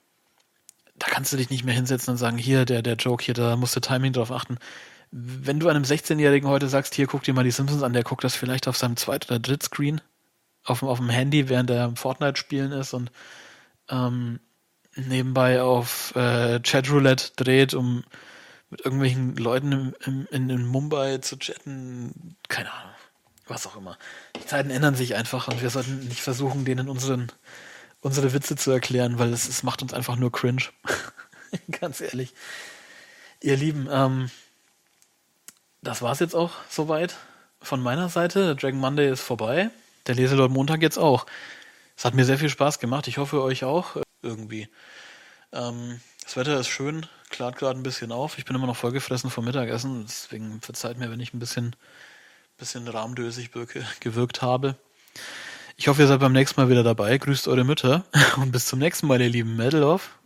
Da kannst du dich nicht mehr hinsetzen und sagen, hier, der, der Joke hier, da musst du Timing drauf achten. Wenn du einem sechzehnjährigen heute sagst, hier, guck dir mal die Simpsons an, der guckt das vielleicht auf seinem Zweit- oder Drittscreen, auf, auf dem Handy, während er im Fortnite spielen ist und ähm, nebenbei auf äh, Chatroulette dreht, um mit irgendwelchen Leuten im, im, in, in Mumbai zu chatten, keine Ahnung, was auch immer. Die Zeiten ändern sich einfach und wir sollten nicht versuchen, denen unseren, unsere Witze zu erklären, weil es, es macht uns einfach nur cringe. Ganz ehrlich. Ihr Lieben, ähm, das war's jetzt auch soweit von meiner Seite. Der Dragon Monday ist vorbei. Der Leselord Montag jetzt auch. Es hat mir sehr viel Spaß gemacht. Ich hoffe, euch auch irgendwie. Ähm, das Wetter ist schön, klart gerade ein bisschen auf. Ich bin immer noch vollgefressen vom Mittagessen. Deswegen verzeiht mir, wenn ich ein bisschen, bisschen rahmdösig wirke, gewirkt habe. Ich hoffe, ihr seid beim nächsten Mal wieder dabei. Grüßt eure Mütter und bis zum nächsten Mal, ihr lieben Metal Off.